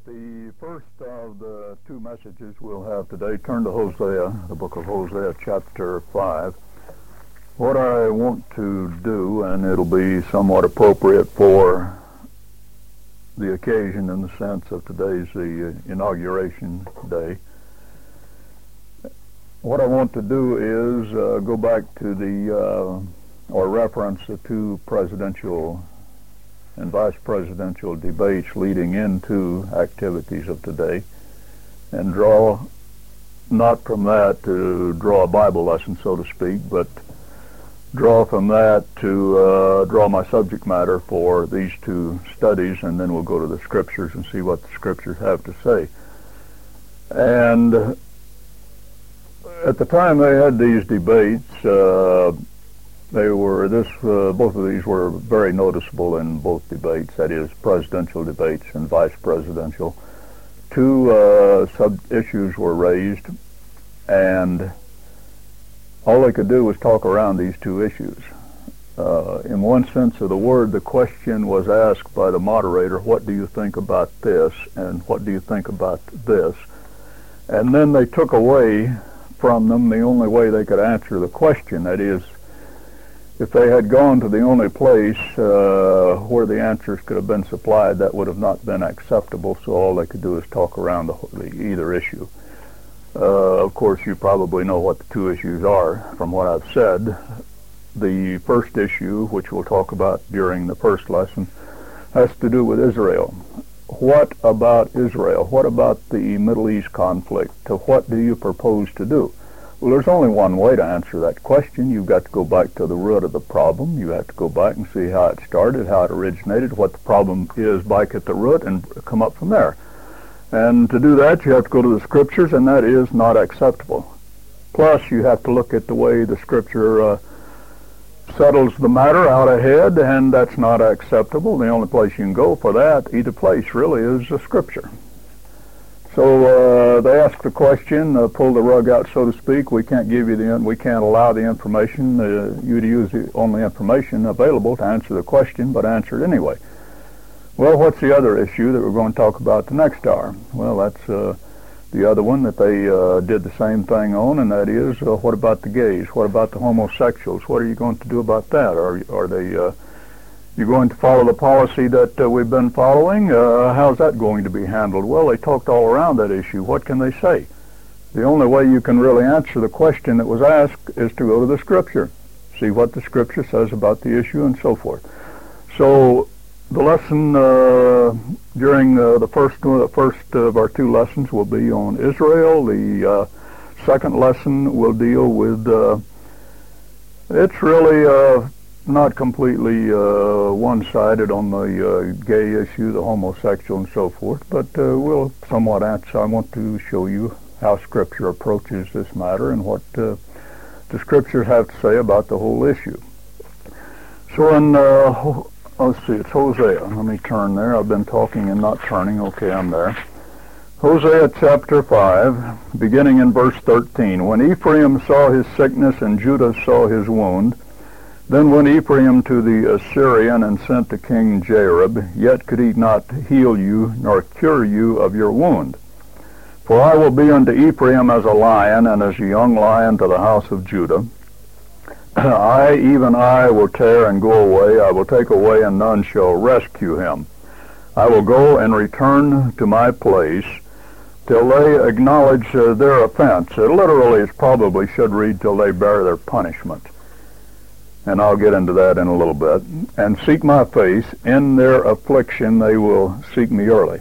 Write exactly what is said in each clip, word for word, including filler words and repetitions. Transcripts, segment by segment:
The first of the two messages we'll have today, turn to Hosea, the book of Hosea, chapter five. What I want to do, and it'll be somewhat appropriate for the occasion in the sense of today's the inauguration day, what I want to do is uh, go back to the, uh, or reference the two presidential and vice presidential debates leading into activities of today, and draw, not from that to draw a Bible lesson, so to speak, but draw from that to uh, draw my subject matter for these two studies, and then we'll go to the scriptures and see what the scriptures have to say. And at the time they had these debates, uh, They were, this, uh, both of these were very noticeable in both debates, that is, presidential debates and vice presidential. Two uh, sub-issues were raised, and all they could do was talk around these two issues. Uh, in one sense of the word, the question was asked by the moderator, what do you think about this, and what do you think about this? And then they took away from them the only way they could answer the question, that is, if they had gone to the only place uh, where the answers could have been supplied, that would have not been acceptable, so all they could do is talk around the, the either issue. Uh, of course, you probably know what the two issues are from what I've said. The first issue, which we'll talk about during the first lesson, has to do with Israel. What about Israel? What about the Middle East conflict? What do you propose to do? Well, there's only one way to answer that question. You've got to go back to the root of the problem. You have to go back and see how it started, how it originated, what the problem is back at the root, and come up from there. And to do that, you have to go to the scriptures, and that is not acceptable. Plus, you have to look at the way the scripture uh, settles the matter out ahead, and that's not acceptable. The only place you can go for that, either place really, is the scripture. So uh, they ask the question, uh, pull the rug out, so to speak. We can't give you the, we can't allow the information, uh, you to use the only information available to answer the question, but answer it anyway. Well, what's the other issue that we're going to talk about the next hour? Well, that's uh, the other one that they uh, did the same thing on, and that is, uh, what about the gays? What about the homosexuals? What are you going to do about that? Are, are they... Uh, You're going to follow the policy that uh, we've been following? Uh, how's that going to be handled? Well, they talked all around that issue. What can they say? The only way you can really answer the question that was asked is to go to the scripture, see what the scripture says about the issue, and so forth. So the lesson uh, during uh, the first the first of our two lessons will be on Israel. The uh, second lesson will deal with, uh, it's really... Uh, not completely uh, one-sided on the uh, gay issue, the homosexual, and so forth, but uh, we'll somewhat answer. I want to show you how Scripture approaches this matter and what uh, the Scriptures have to say about the whole issue. So in, uh, let's see, it's Hosea. Let me turn there. I've been talking and not turning. Okay, I'm there. Hosea chapter five, beginning in verse thirteen. When Ephraim saw his sickness and Judah saw his wound, then went Ephraim to the Assyrian and sent to King Jareb, yet could he not heal you, nor cure you of your wound. For I will be unto Ephraim as a lion, and as a young lion to the house of Judah. I, even I, will tear and go away. I will take away, and none shall rescue him. I will go and return to my place, till they acknowledge uh, their offense. It literally, it probably should read, till they bear their punishment. And I'll get into that in a little bit. And seek my face. In their affliction they will seek me early.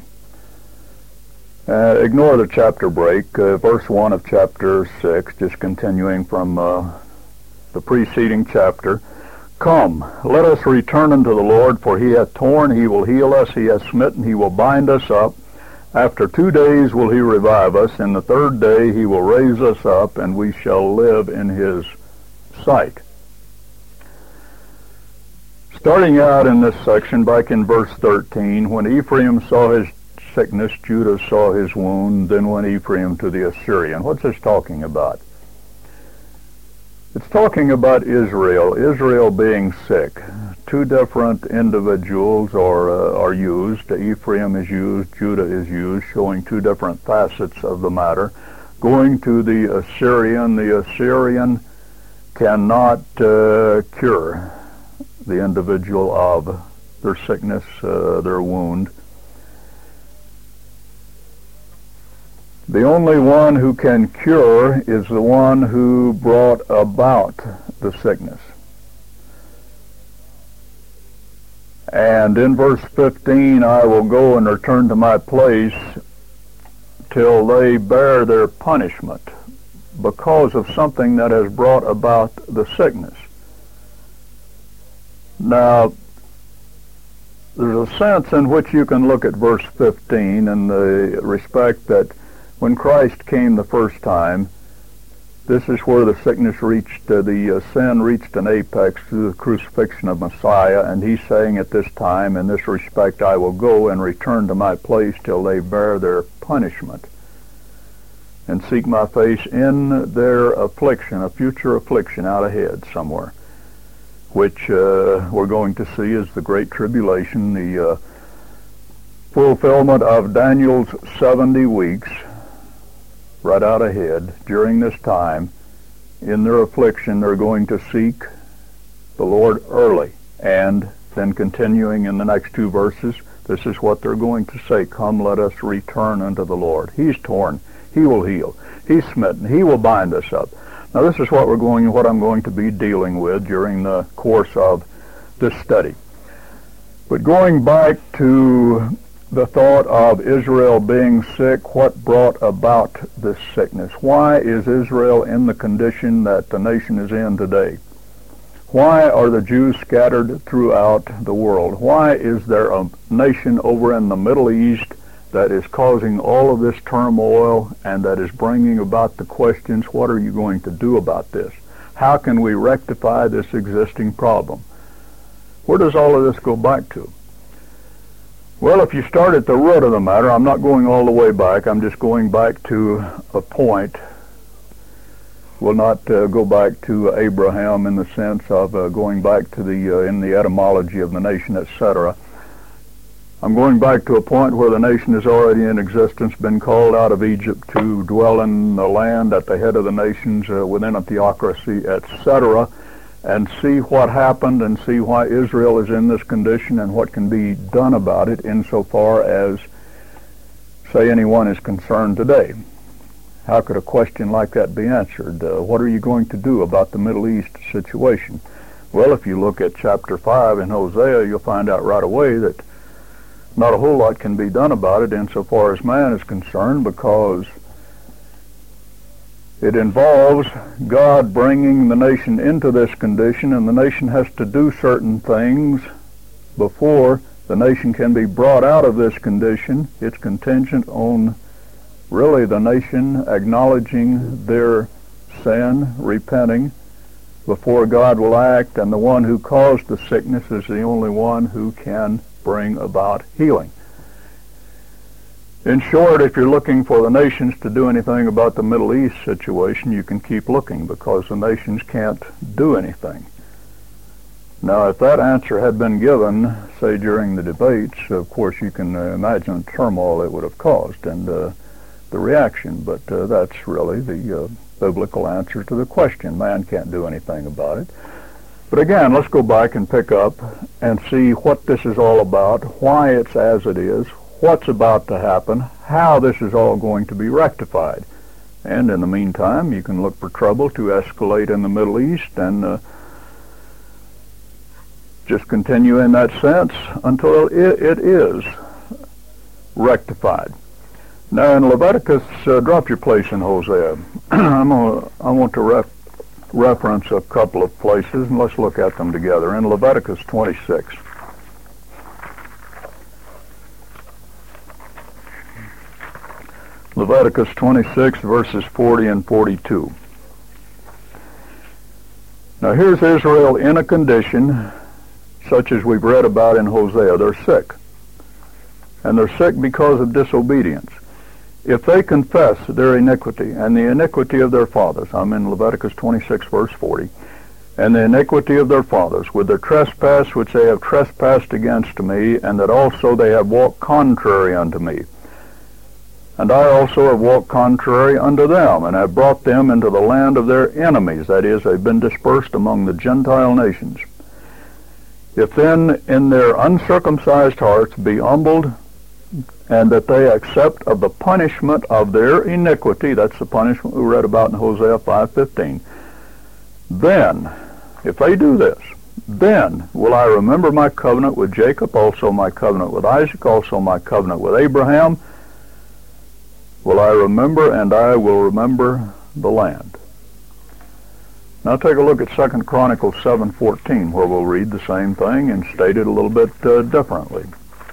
Uh, ignore the chapter break. Uh, verse one of chapter six, just continuing from uh, the preceding chapter. Come, let us return unto the Lord, for he hath torn, he will heal us, he hath smitten, he will bind us up. After two days will he revive us, in the third day he will raise us up, and we shall live in his sight. Starting out in this section, back in verse thirteen, when Ephraim saw his sickness, Judah saw his wound, then went Ephraim to the Assyrian. What's this talking about? It's talking about Israel, Israel being sick. Two different individuals are, uh, are used. Ephraim is used, Judah is used, showing two different facets of the matter. Going to the Assyrian, the Assyrian cannot uh, cure the individual of their sickness, uh, their wound. The only one who can cure is the one who brought about the sickness. And in verse fifteen, I will go and return to my place till they bear their punishment because of something that has brought about the sickness. Now, there's a sense in which you can look at verse fifteen in the respect that when Christ came the first time, this is where the sickness reached, uh, the uh, sin reached an apex through the crucifixion of Messiah, and he's saying at this time, in this respect, I will go and return to my place till they bear their punishment and seek my face in their affliction, a future affliction out ahead somewhere, which uh, we're going to see is the Great Tribulation, the uh, fulfillment of Daniel's seventy weeks, right out ahead. During this time, in their affliction, they're going to seek the Lord early. And then continuing in the next two verses, this is what they're going to say, come, let us return unto the Lord. He's torn. He will heal. He's smitten. He will bind us up. Now this is what we're going, what I'm going to be dealing with during the course of this study. But going back to the thought of Israel being sick, what brought about this sickness? Why is Israel in the condition that the nation is in today? Why are the Jews scattered throughout the world? Why is there a nation over in the Middle East that is causing all of this turmoil and that is bringing about the questions, what are you going to do about this? How can we rectify this existing problem? Where does all of this go back to? Well, if you start at the root of the matter, I'm not going all the way back. I'm just going back to a point. We'll not uh, go back to Abraham in the sense of uh, going back to the, uh, in the etymology of the nation, et cetera. I'm going back to a point where the nation is already in existence, been called out of Egypt to dwell in the land at the head of the nations uh, within a theocracy, et cetera, and see what happened and see why Israel is in this condition and what can be done about it insofar as, say, anyone is concerned today. How could a question like that be answered? Uh, what are you going to do about the Middle East situation? Well, if you look at chapter five in Hosea, you'll find out right away that not a whole lot can be done about it insofar as man is concerned, because it involves God bringing the nation into this condition, and the nation has to do certain things before the nation can be brought out of this condition. It's contingent on really the nation acknowledging their sin, repenting, before God will act, and the one who caused the sickness is the only one who can bring about healing. In short, if you're looking for the nations to do anything about the Middle East situation, you can keep looking, because the nations can't do anything. Now, if that answer had been given, say, during the debates, of course you can uh, imagine the turmoil it would have caused and uh, the reaction, but uh, that's really the uh, biblical answer to the question. Man can't do anything about it. But again, let's go back and pick up and see what this is all about, why it's as it is, what's about to happen, how this is all going to be rectified. And in the meantime, you can look for trouble to escalate in the Middle East and uh, just continue in that sense until it, it is rectified. Now in Leviticus, uh, drop your place in Hosea. I'm gonna, I want to ref, reference a couple of places, and let's look at them together. In Leviticus twenty-six. Leviticus twenty-six, verses forty and forty-two. Now here's Israel in a condition such as we've read about in Hosea. They're sick. And they're sick because of disobedience. if they confess their iniquity and the iniquity of their fathers, I'm in Leviticus twenty-six, verse forty, and the iniquity of their fathers, with their trespass which they have trespassed against me, and that also they have walked contrary unto me. And I also have walked contrary unto them, and have brought them into the land of their enemies, that is, they've been dispersed among the Gentile nations. If then in their uncircumcised hearts be humbled, and that they accept of the punishment of their iniquity, that's the punishment we read about in Hosea five fifteen, then, if they do this, then will I remember my covenant with Jacob, also my covenant with Isaac, also my covenant with Abraham, will I remember, and I will remember the land. Now take a look at Second Chronicles seven fourteen, where we'll read the same thing and state it a little bit uh, differently.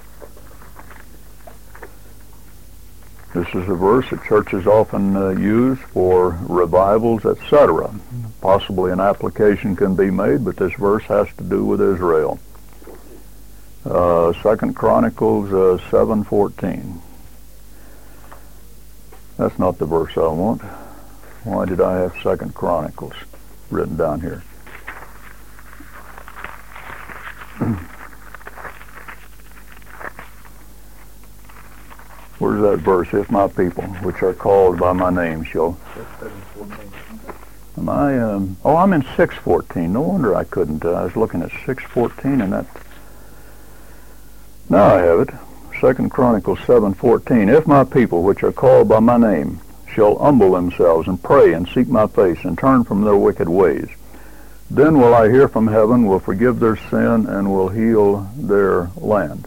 This is a verse that churches often uh, use for revivals, et cetera. Possibly an application can be made, but this verse has to do with Israel. Uh, Second Chronicles uh, seven fourteen. That's not the verse I want. Why did I have Second Chronicles written down here? Where's that verse? If my people, which are called by my name, shall... Am I, um, oh, I'm in six fourteen. No wonder I couldn't. Uh, I was looking at six fourteen, and that... Now I have it. Second Chronicles seven fourteen. If my people, which are called by my name, shall humble themselves, and pray, and seek my face, and turn from their wicked ways, then will I hear from heaven, will forgive their sin, and will heal their land.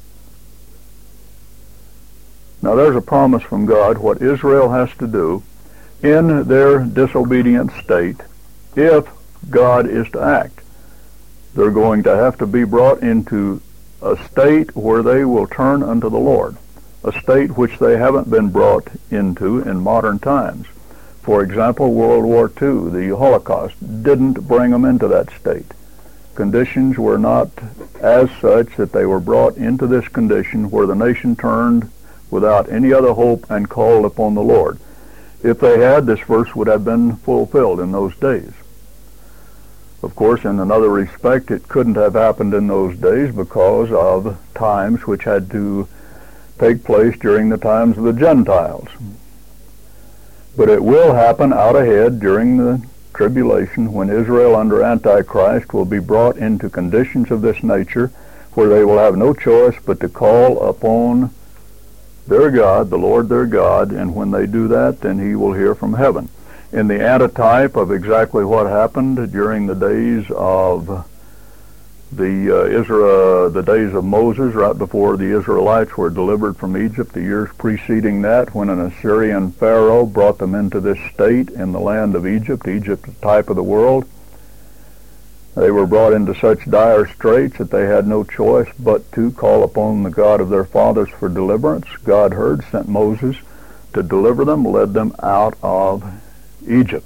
Now there's a promise from God what Israel has to do in their disobedient state if God is to act. They're going to have to be brought into a state where they will turn unto the Lord, a state which they haven't been brought into in modern times. For example, World War Two, the Holocaust, didn't bring them into that state. Conditions were not as such that they were brought into this condition where the nation turned without any other hope and called upon the Lord. If they had, this verse would have been fulfilled in those days. Of course, in another respect, it couldn't have happened in those days because of times which had to take place during the times of the Gentiles. But it will happen out ahead during the tribulation when Israel under Antichrist will be brought into conditions of this nature where they will have no choice but to call upon their God, the Lord their God, and when they do that, then he will hear from heaven. In the antitype of exactly what happened during the days of the uh, Israel, the days of Moses, right before the Israelites were delivered from Egypt, the years preceding that, when an Assyrian Pharaoh brought them into this state in the land of Egypt, Egypt, the type of the world. They were brought into such dire straits that they had no choice but to call upon the God of their fathers for deliverance. God heard, sent Moses to deliver them, led them out of Egypt.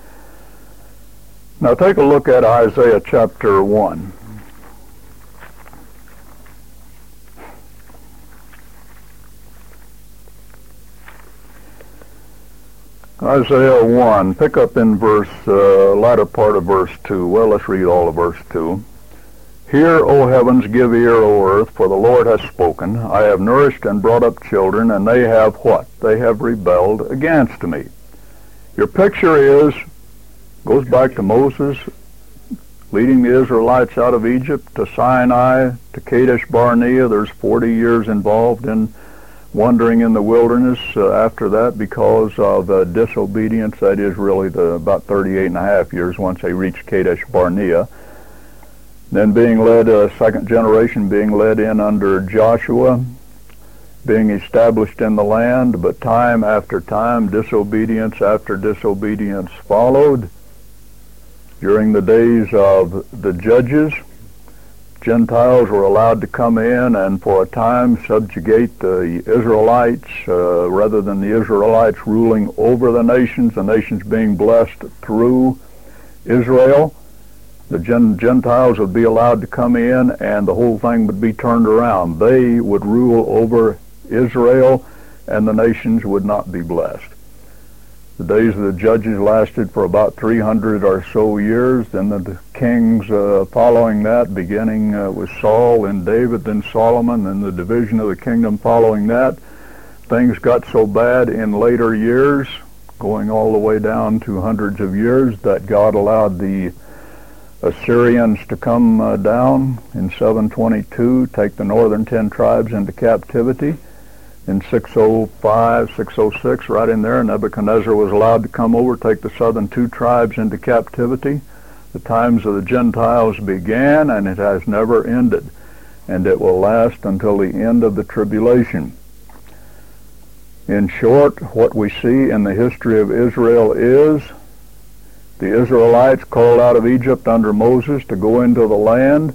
Now take a look at Isaiah chapter one. Isaiah one, pick up in verse, uh, latter part of verse two. Well, let's read all of verse two. Hear, O heavens, give ear, O earth, for the Lord has spoken. I have nourished and brought up children, and they have what? They have rebelled against me. Your picture is, goes back to Moses leading the Israelites out of Egypt to Sinai, to Kadesh Barnea. There's forty years involved in wandering in the wilderness uh, after that because of uh, disobedience. That is really the about thirty-eight and a half years once they reached Kadesh Barnea. Then being led, uh, second generation being led in under Joshua, being established in the land, but time after time, disobedience after disobedience followed. During the days of the judges, Gentiles were allowed to come in and for a time subjugate the Israelites uh, rather than the Israelites ruling over the nations, the nations being blessed through Israel. The Gentiles would be allowed to come in and the whole thing would be turned around. They would rule over Israel and the nations would not be blessed. The days of the judges lasted for about three hundred or so years. Then the, the kings uh, following that, beginning uh, with Saul and David, then Solomon, then the division of the kingdom following that, things got so bad in later years, going all the way down to hundreds of years, that God allowed the Assyrians to come uh, down in seven twenty-two, take the northern ten tribes into captivity. In six oh five, six oh six, right in there, Nebuchadnezzar was allowed to come over, take the southern two tribes into captivity. The times of the Gentiles began, and it has never ended, and it will last until the end of the tribulation. In short, what we see in the history of Israel is the Israelites called out of Egypt under Moses to go into the land,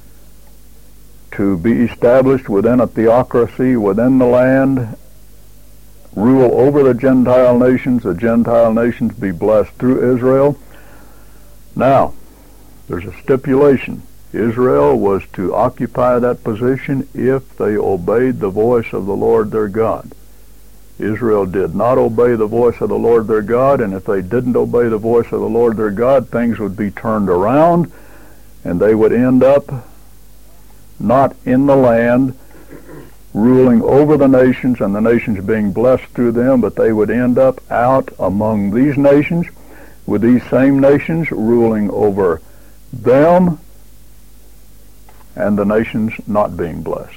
to be established within a theocracy within the land, rule over the Gentile nations, the Gentile nations be blessed through Israel. Now, there's a stipulation. Israel was to occupy that position if they obeyed the voice of the Lord their God. Israel did not obey the voice of the Lord their God, and if they didn't obey the voice of the Lord their God, things would be turned around, and they would end up not in the land, ruling over the nations, and the nations being blessed through them, but they would end up out among these nations, with these same nations ruling over them, and the nations not being blessed.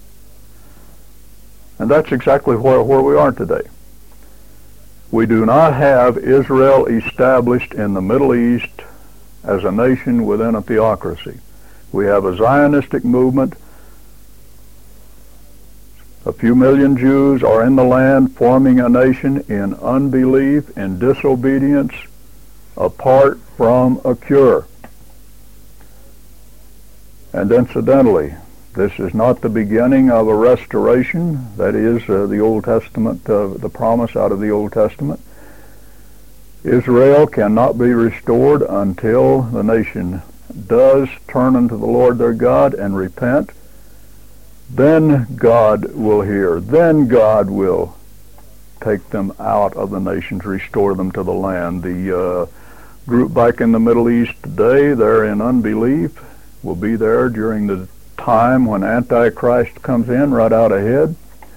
And that's exactly where, where we are today. We do not have Israel established in the Middle East as a nation within a theocracy. We have a Zionistic movement. A few million Jews are in the land forming a nation in unbelief and disobedience apart from a cure. And incidentally, this is not the beginning of a restoration. That is uh, the Old Testament, uh, the promise out of the Old Testament. Israel cannot be restored until the nation does turn unto the Lord their God and repent. Then God will hear. Then God will take them out of the nations, restore them to the land. The uh, group back in the Middle East today, they're in unbelief, will be there during the time when Antichrist comes in right out ahead.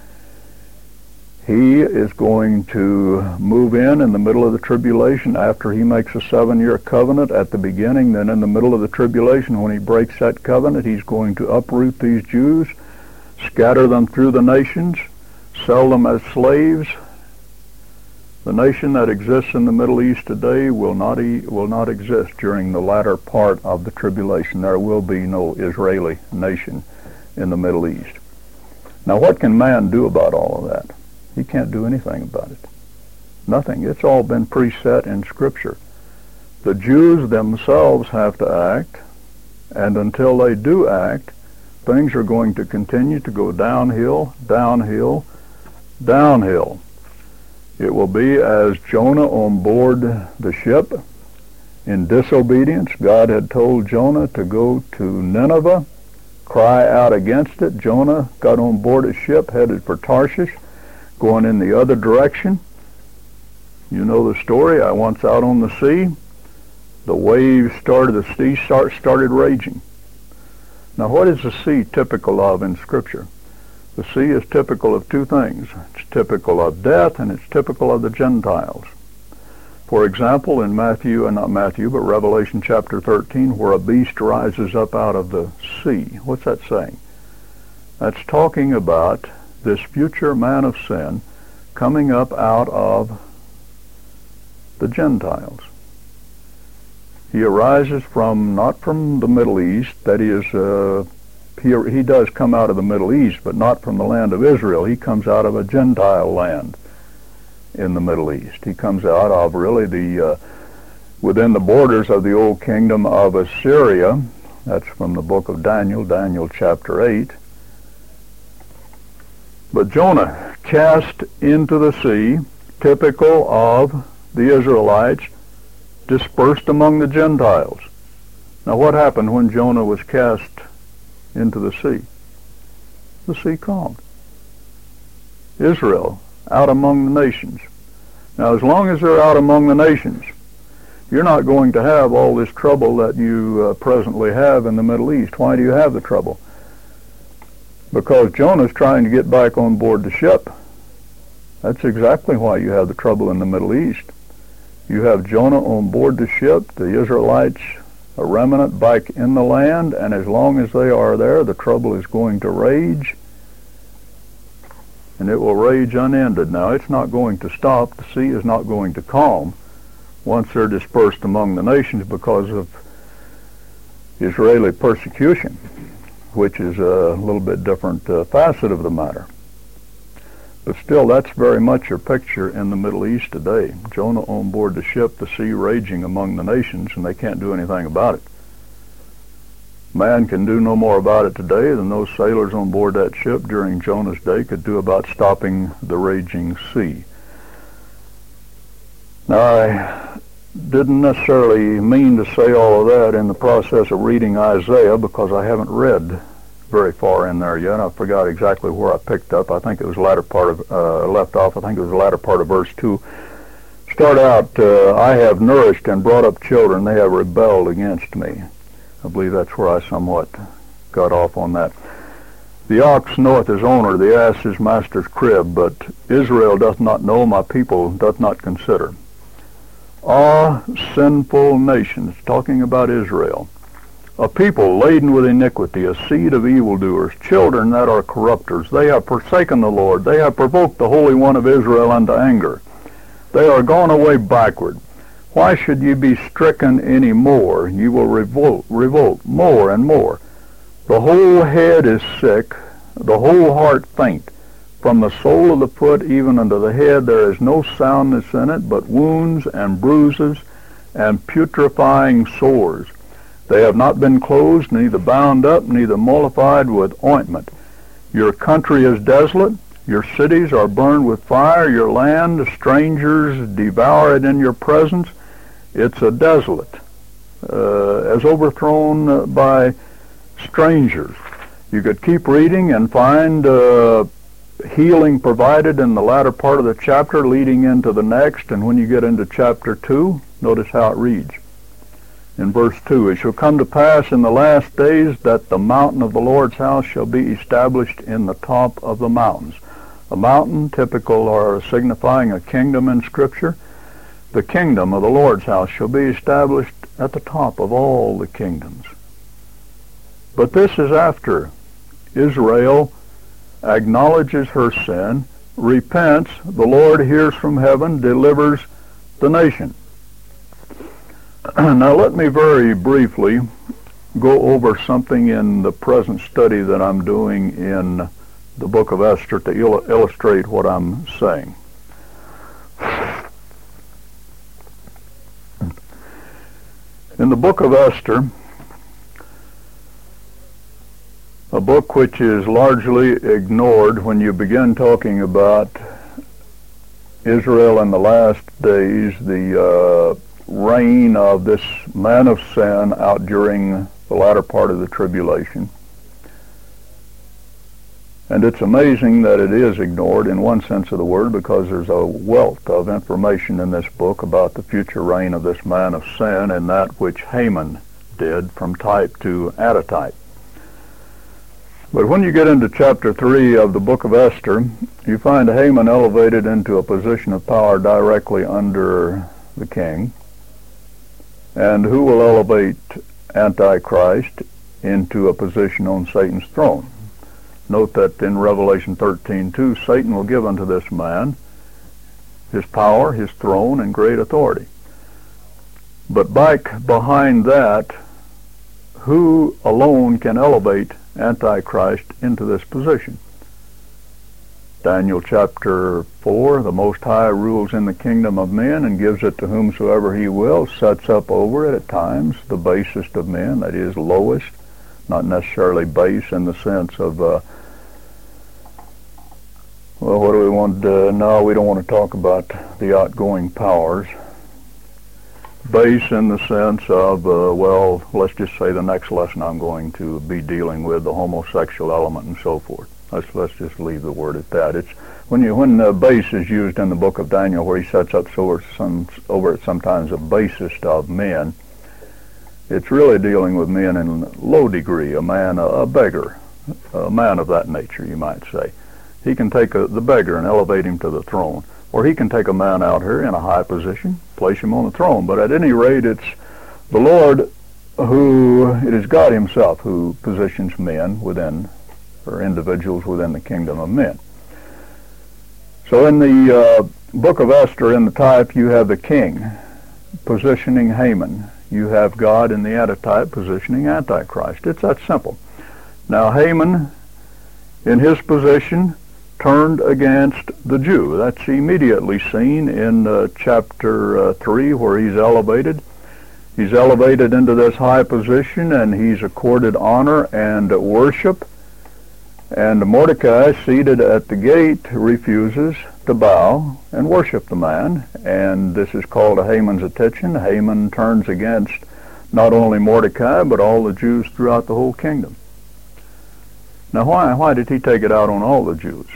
He is going to move in in the middle of the tribulation after he makes a seven-year covenant at the beginning. Then in the middle of the tribulation, when he breaks that covenant, he's going to uproot these Jews, scatter them through the nations, sell them as slaves. The nation that exists in the Middle East today will not e- will not exist during the latter part of the tribulation. There will be no Israeli nation in the Middle East. Now, what can man do about all of that? He can't do anything about it. Nothing. It's all been preset in Scripture. The Jews themselves have to act, and until they do act, things are going to continue to go downhill, downhill, downhill. It will be as Jonah on board the ship. In disobedience, God had told Jonah to go to Nineveh, cry out against it. Jonah got on board a ship, headed for Tarshish, going in the other direction. You know the story. I once out on the sea. The waves started, the sea start, started raging. Now, what is the sea typical of in Scripture? The sea is typical of two things. It's typical of death, and it's typical of the Gentiles. For example, in Matthew, and not Matthew, but Revelation chapter thirteen, where a beast rises up out of the sea. What's that saying? That's talking about this future man of sin coming up out of the Gentiles. He arises from, not from the Middle East, that is, uh, he, he does come out of the Middle East, but not from the land of Israel. He comes out of a Gentile land in the Middle East. He comes out of really the, uh, within the borders of the old kingdom of Assyria. That's from the book of Daniel, Daniel chapter eight. But Jonah cast into the sea, typical of the Israelites, dispersed among the Gentiles. Now, what happened when Jonah was cast into the sea? The sea calmed. Israel out among the nations. Now, as long as they're out among the nations, you're not going to have all this trouble that you uh, presently have in the Middle East. Why do you have the trouble? Because Jonah's trying to get back on board the ship. That's exactly why you have the trouble in the Middle East. You have Jonah on board the ship, the Israelites, a remnant back in the land, and as long as they are there, the trouble is going to rage, and it will rage unended. Now, it's not going to stop. The sea is not going to calm once they're dispersed among the nations because of Israeli persecution, which is a little bit different uh, facet of the matter. But still, that's very much your picture in the Middle East today. Jonah on board the ship, the sea raging among the nations, and they can't do anything about it. Man can do no more about it today than those sailors on board that ship during Jonah's day could do about stopping the raging sea. Now, I didn't necessarily mean to say all of that in the process of reading Isaiah, because I haven't read very far in there yet. I forgot exactly where I picked up. I think it was the latter part of, uh, left off, I think it was the latter part of verse two. Start out, uh, I have nourished and brought up children, they have rebelled against me. I believe that's where I somewhat got off on that. The ox knoweth his owner, the ass his master's crib, but Israel doth not know, my people doth not consider. Ah, sinful nations, talking about Israel, a people laden with iniquity, a seed of evildoers, children that are corrupters. They have forsaken the Lord. They have provoked the Holy One of Israel unto anger. They are gone away backward. Why should ye be stricken any more? Ye will revolt, revolt more and more. The whole head is sick, the whole heart faint. From the sole of the foot even unto the head there is no soundness in it, but wounds and bruises and putrefying sores. They have not been closed, neither bound up, neither mollified with ointment. Your country is desolate, your cities are burned with fire, your land, strangers devour it in your presence. It's a desolate, uh, as overthrown by strangers. You could keep reading and find uh, healing provided in the latter part of the chapter leading into the next, and when you get into chapter two, notice how it reads. In verse two, it shall come to pass in the last days that the mountain of the Lord's house shall be established in the top of the mountains. A mountain, typical or signifying a kingdom in Scripture. The kingdom of the Lord's house shall be established at the top of all the kingdoms. But this is after Israel acknowledges her sin, repents, the Lord hears from heaven, delivers the nation. Now let me very briefly go over something in the present study that I'm doing in the book of Esther to il- illustrate what I'm saying. In the book of Esther, a book which is largely ignored when you begin talking about Israel in the last days, the uh, reign of this man of sin out during the latter part of the tribulation. And it's amazing that it is ignored in one sense of the word, because there's a wealth of information in this book about the future reign of this man of sin and that which Haman did from type to antitype. But when you get into chapter three of the book of Esther, you find Haman elevated into a position of power directly under the king. And who will elevate Antichrist into a position on Satan's throne? Note that in Revelation thirteen two, Satan will give unto this man his power, his throne, and great authority. But back behind that, who alone can elevate Antichrist into this position? Daniel chapter four, the Most High rules in the kingdom of men and gives it to whomsoever he will, sets up over it at times the basest of men, that is, lowest, not necessarily base in the sense of, uh, well, what do we want? Uh, no, we don't want to talk about the outgoing powers. Base in the sense of, uh, well, let's just say the next lesson I'm going to be dealing with, the homosexual element and so forth. Let's let's just leave the word at that. It's when you when the base is used in the book of Daniel, where he sets up so some over sometimes a basest of men. It's really dealing with men in low degree, a man, a, a beggar, a man of that nature, you might say. He can take a, the beggar and elevate him to the throne, or he can take a man out here in a high position, place him on the throne. But at any rate, it's the Lord who, it is God himself who positions men within, or individuals within the kingdom of men. So in the uh, book of Esther, in the type, you have the king positioning Haman. You have God in the antitype positioning Antichrist. It's that simple. Now Haman, in his position, turned against the Jew. That's immediately seen in uh, chapter uh, three, where he's elevated. He's elevated into this high position, and he's accorded honor and worship. And Mordecai, seated at the gate, refuses to bow and worship the man. And this is called to Haman's attention. Haman turns against not only Mordecai, but all the Jews throughout the whole kingdom. Now, why, why did he take it out on all the Jews?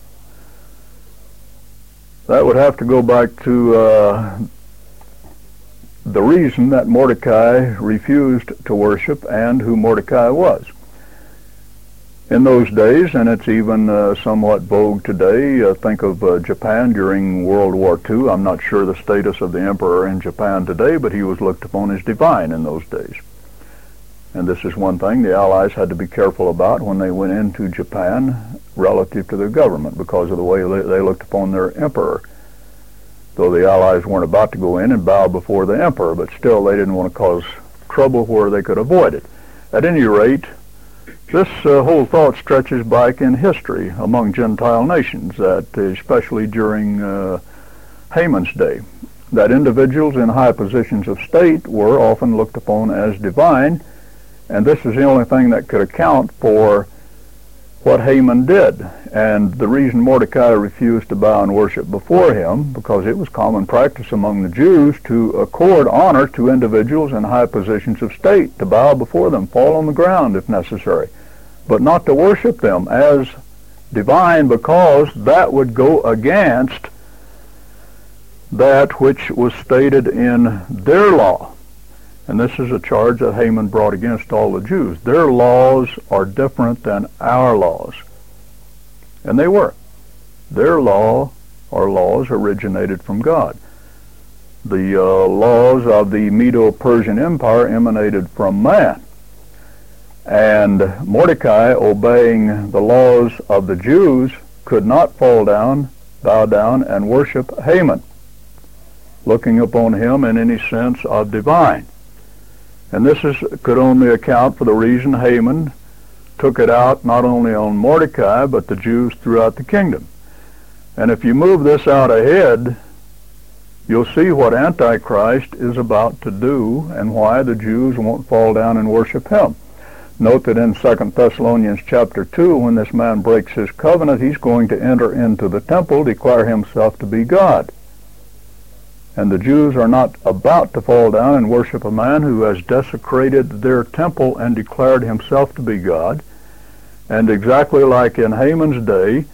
That would have to go back to uh, the reason that Mordecai refused to worship and who Mordecai was. In those days, and it's even uh, somewhat vogue today, uh, think of uh, Japan during World War Two. I'm not sure the status of the emperor in Japan today, but he was looked upon as divine in those days. And this is one thing the Allies had to be careful about when they went into Japan relative to their government, because of the way they, they looked upon their emperor. Though the Allies weren't about to go in and bow before the emperor, but still they didn't want to cause trouble where they could avoid it. At any rate, this uh, whole thought stretches back in history among Gentile nations, that especially during uh, Haman's day, that individuals in high positions of state were often looked upon as divine, and this is the only thing that could account for what Haman did. And the reason Mordecai refused to bow and worship before him, because it was common practice among the Jews to accord honor to individuals in high positions of state, to bow before them, fall on the ground if necessary, but not to worship them as divine, because that would go against that which was stated in their law. And this is a charge that Haman brought against all the Jews. Their laws are different than our laws. And they were. Their law or laws originated from God. The uh, laws of the Medo-Persian Empire emanated from man. And Mordecai, obeying the laws of the Jews, could not fall down, bow down, and worship Haman, looking upon him in any sense of divine. And this is, could only account for the reason Haman took it out not only on Mordecai, but the Jews throughout the kingdom. And if you move this out ahead, you'll see what Antichrist is about to do and why the Jews won't fall down and worship him. Note that in Second Thessalonians chapter two, when this man breaks his covenant, he's going to enter into the temple, declare himself to be God. And the Jews are not about to fall down and worship a man who has desecrated their temple and declared himself to be God. And exactly like in Haman's day,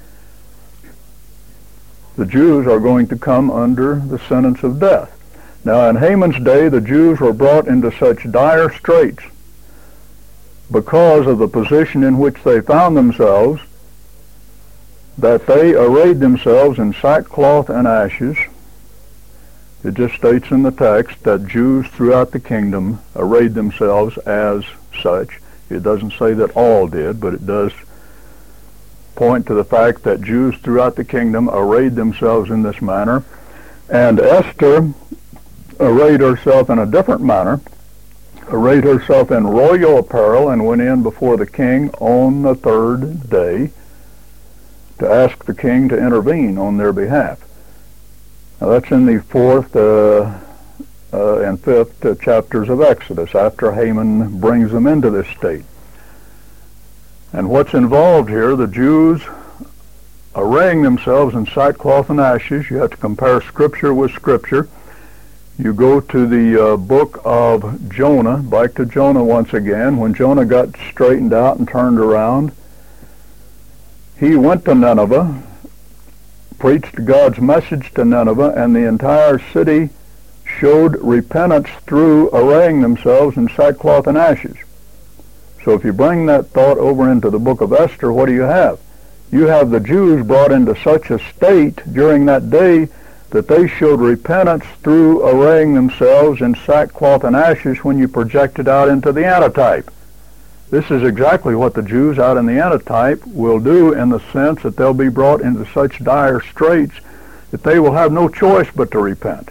the Jews are going to come under the sentence of death. Now, in Haman's day, the Jews were brought into such dire straits because of the position in which they found themselves that they arrayed themselves in sackcloth and ashes. It just states in the text that Jews throughout the kingdom arrayed themselves as such. It doesn't say that all did, but it does point to the fact that Jews throughout the kingdom arrayed themselves in this manner. And Esther arrayed herself in a different manner, arrayed herself in royal apparel, and went in before the king on the third day to ask the king to intervene on their behalf. Now that's in the fourth uh, uh, and fifth uh, chapters of Exodus, after Haman brings them into this state. And what's involved here, the Jews arraying themselves in sackcloth and ashes. You have to compare Scripture with Scripture. You go to the uh, book of Jonah, back to Jonah once again. When Jonah got straightened out and turned around, he went to Nineveh, preached God's message to Nineveh, and the entire city showed repentance through arraying themselves in sackcloth and ashes. So if you bring that thought over into the book of Esther, what do you have? You have the Jews brought into such a state during that day that they showed repentance through arraying themselves in sackcloth and ashes when you project it out into the antitype. This is exactly what the Jews out in the antitype will do, in the sense that they'll be brought into such dire straits that they will have no choice but to repent.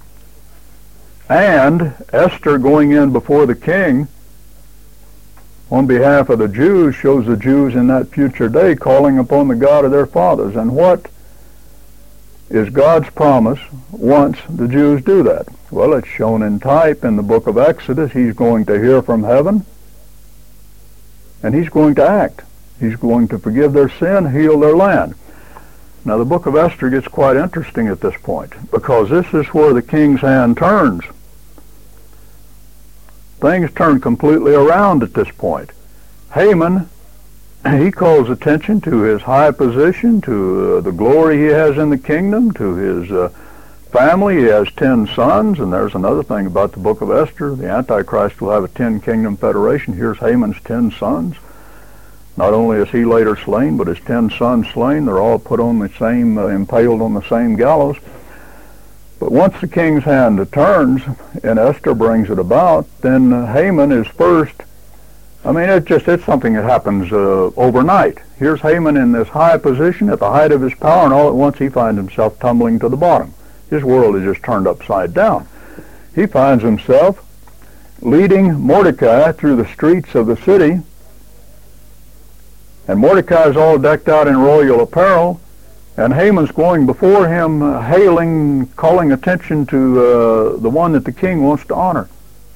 And Esther going in before the king on behalf of the Jews shows the Jews in that future day calling upon the God of their fathers. And what is God's promise once the Jews do that? Well, it's shown in type in the book of Exodus. He's going to hear from heaven, and he's going to act. He's going to forgive their sin, heal their land. Now, the book of Esther gets quite interesting at this point, because this is where the king's hand turns. Things turn completely around at this point. Haman, he calls attention to his high position, to uh, the glory he has in the kingdom, to his uh, family. He has ten sons, and there's another thing about the book of Esther. The Antichrist will have a ten-kingdom federation. Here's Haman's ten sons. Not only is he later slain, but his ten sons slain. They're all put on the same, uh, impaled on the same gallows. But once the king's hand turns, and Esther brings it about, then uh, Haman is first. I mean, it's just, it's something that happens uh, overnight. Here's Haman in this high position at the height of his power, and all at once he finds himself tumbling to the bottom. His world is just turned upside down. He finds himself leading Mordecai through the streets of the city, and Mordecai is all decked out in royal apparel, and Haman's going before him, uh, hailing, calling attention to uh, the one that the king wants to honor.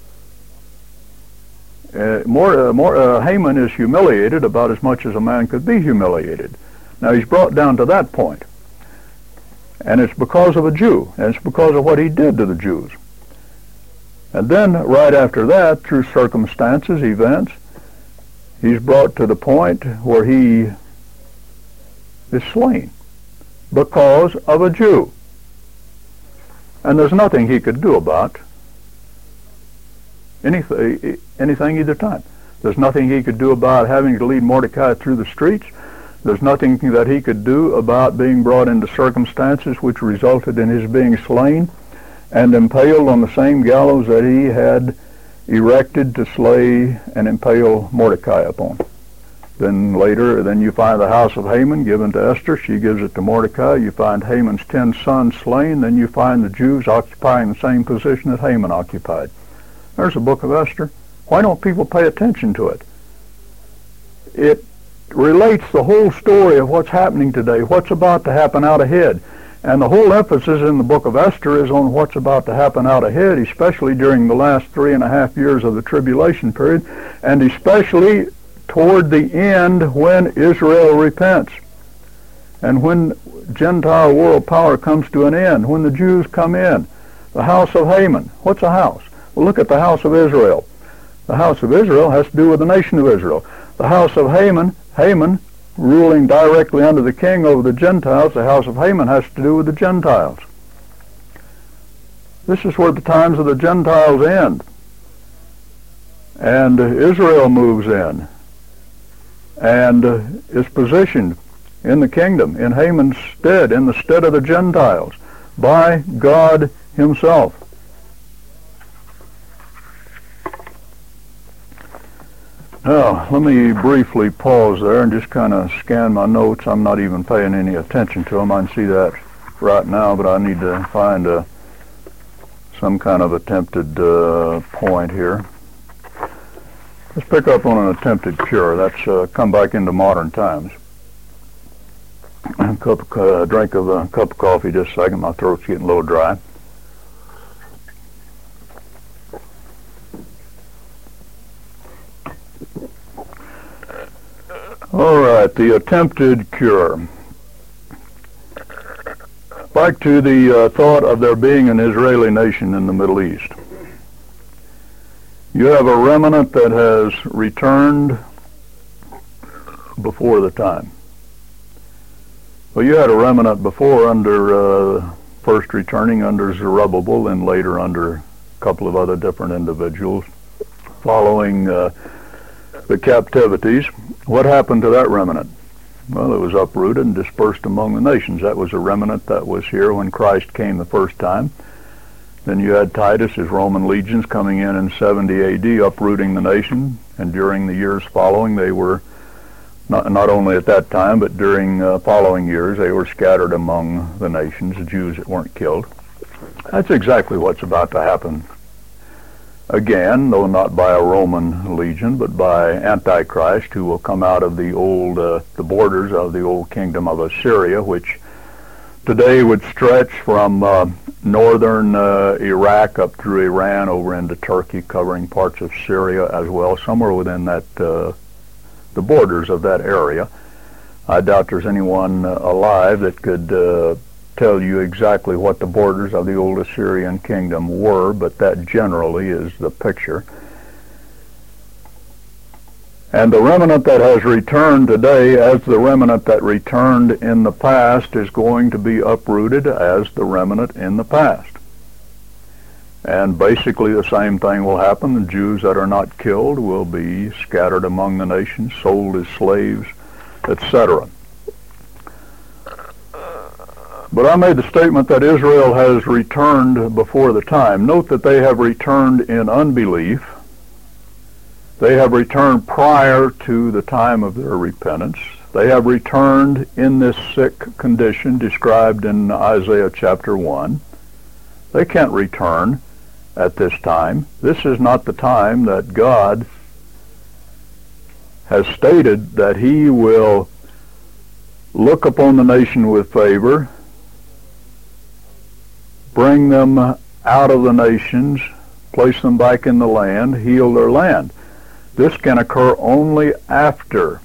Uh, more, uh, more, uh, Haman is humiliated about as much as a man could be humiliated. Now, he's brought down to that point. And it's because of a Jew, and it's because of what he did to the Jews. And then, right after that, through circumstances, events, he's brought to the point where he is slain because of a Jew. And there's nothing he could do about anything, anything either time. There's nothing he could do about having to lead Mordecai through the streets. There's nothing that he could do about being brought into circumstances which resulted in his being slain and impaled on the same gallows that he had erected to slay and impale Mordecai upon. Then later, then you find the house of Haman given to Esther. She gives it to Mordecai. You find Haman's ten sons slain. Then you find the Jews occupying the same position that Haman occupied. There's the book of Esther. Why don't people pay attention to it? It relates the whole story of what's happening today, what's about to happen out ahead. And the whole emphasis in the book of Esther is on what's about to happen out ahead, especially during the last three and a half years of the tribulation period, and especially toward the end when Israel repents, and when Gentile world power comes to an end, when the Jews come in. The house of Haman. What's a house? Well, look at the house of Israel. The house of Israel has to do with the nation of Israel. The house of Haman, Haman, ruling directly under the king over the Gentiles, the house of Haman has to do with the Gentiles. This is where the times of the Gentiles end. And Israel moves in and uh, is positioned in the kingdom, in Haman's stead, in the stead of the Gentiles, by God himself. Now, let me briefly pause there and just kind of scan my notes. I'm not even paying any attention to them. I can see that right now, but I need to find a, some kind of attempted uh, point here. Let's pick up on an attempted cure. That's uh, come back into modern times. A cup of, uh, drink of a cup of coffee just a second. My throat's getting a little dry. All right, the attempted cure. Back to the uh, thought of there being an Israeli nation in the Middle East. You have a remnant that has returned before the time. Well, you had a remnant before under uh, first returning under Zerubbabel and later under a couple of other different individuals following uh, the captivities. What happened to that remnant? Well, it was uprooted and dispersed among the nations. That was a remnant that was here when Christ came the first time. Then you had Titus's Roman legions coming in in seventy A D, uprooting the nation, and during the years following, they were Not, not only at that time, but during uh, following years, they were scattered among the nations, the Jews that weren't killed. That's exactly what's about to happen again, though not by a Roman legion, but by Antichrist, who will come out of the old, uh, the borders of the old kingdom of Assyria, which today would stretch from uh, northern uh, Iraq up through Iran over into Turkey, covering parts of Syria as well, somewhere within that uh, the borders of that area. I doubt there's anyone uh, alive that could uh, tell you exactly what the borders of the old Assyrian kingdom were, but that generally is the picture. And the remnant that has returned today, as the remnant that returned in the past, is going to be uprooted as the remnant in the past. And basically the same thing will happen. The Jews that are not killed will be scattered among the nations, sold as slaves, et cetera. But I made the statement that Israel has returned before the time. Note that they have returned in unbelief. They have returned prior to the time of their repentance. They have returned in this sick condition described in Isaiah chapter one. They can't return at this time. This is not the time that God has stated that he will look upon the nation with favor, bring them out of the nations, place them back in the land, heal their land. This can occur only after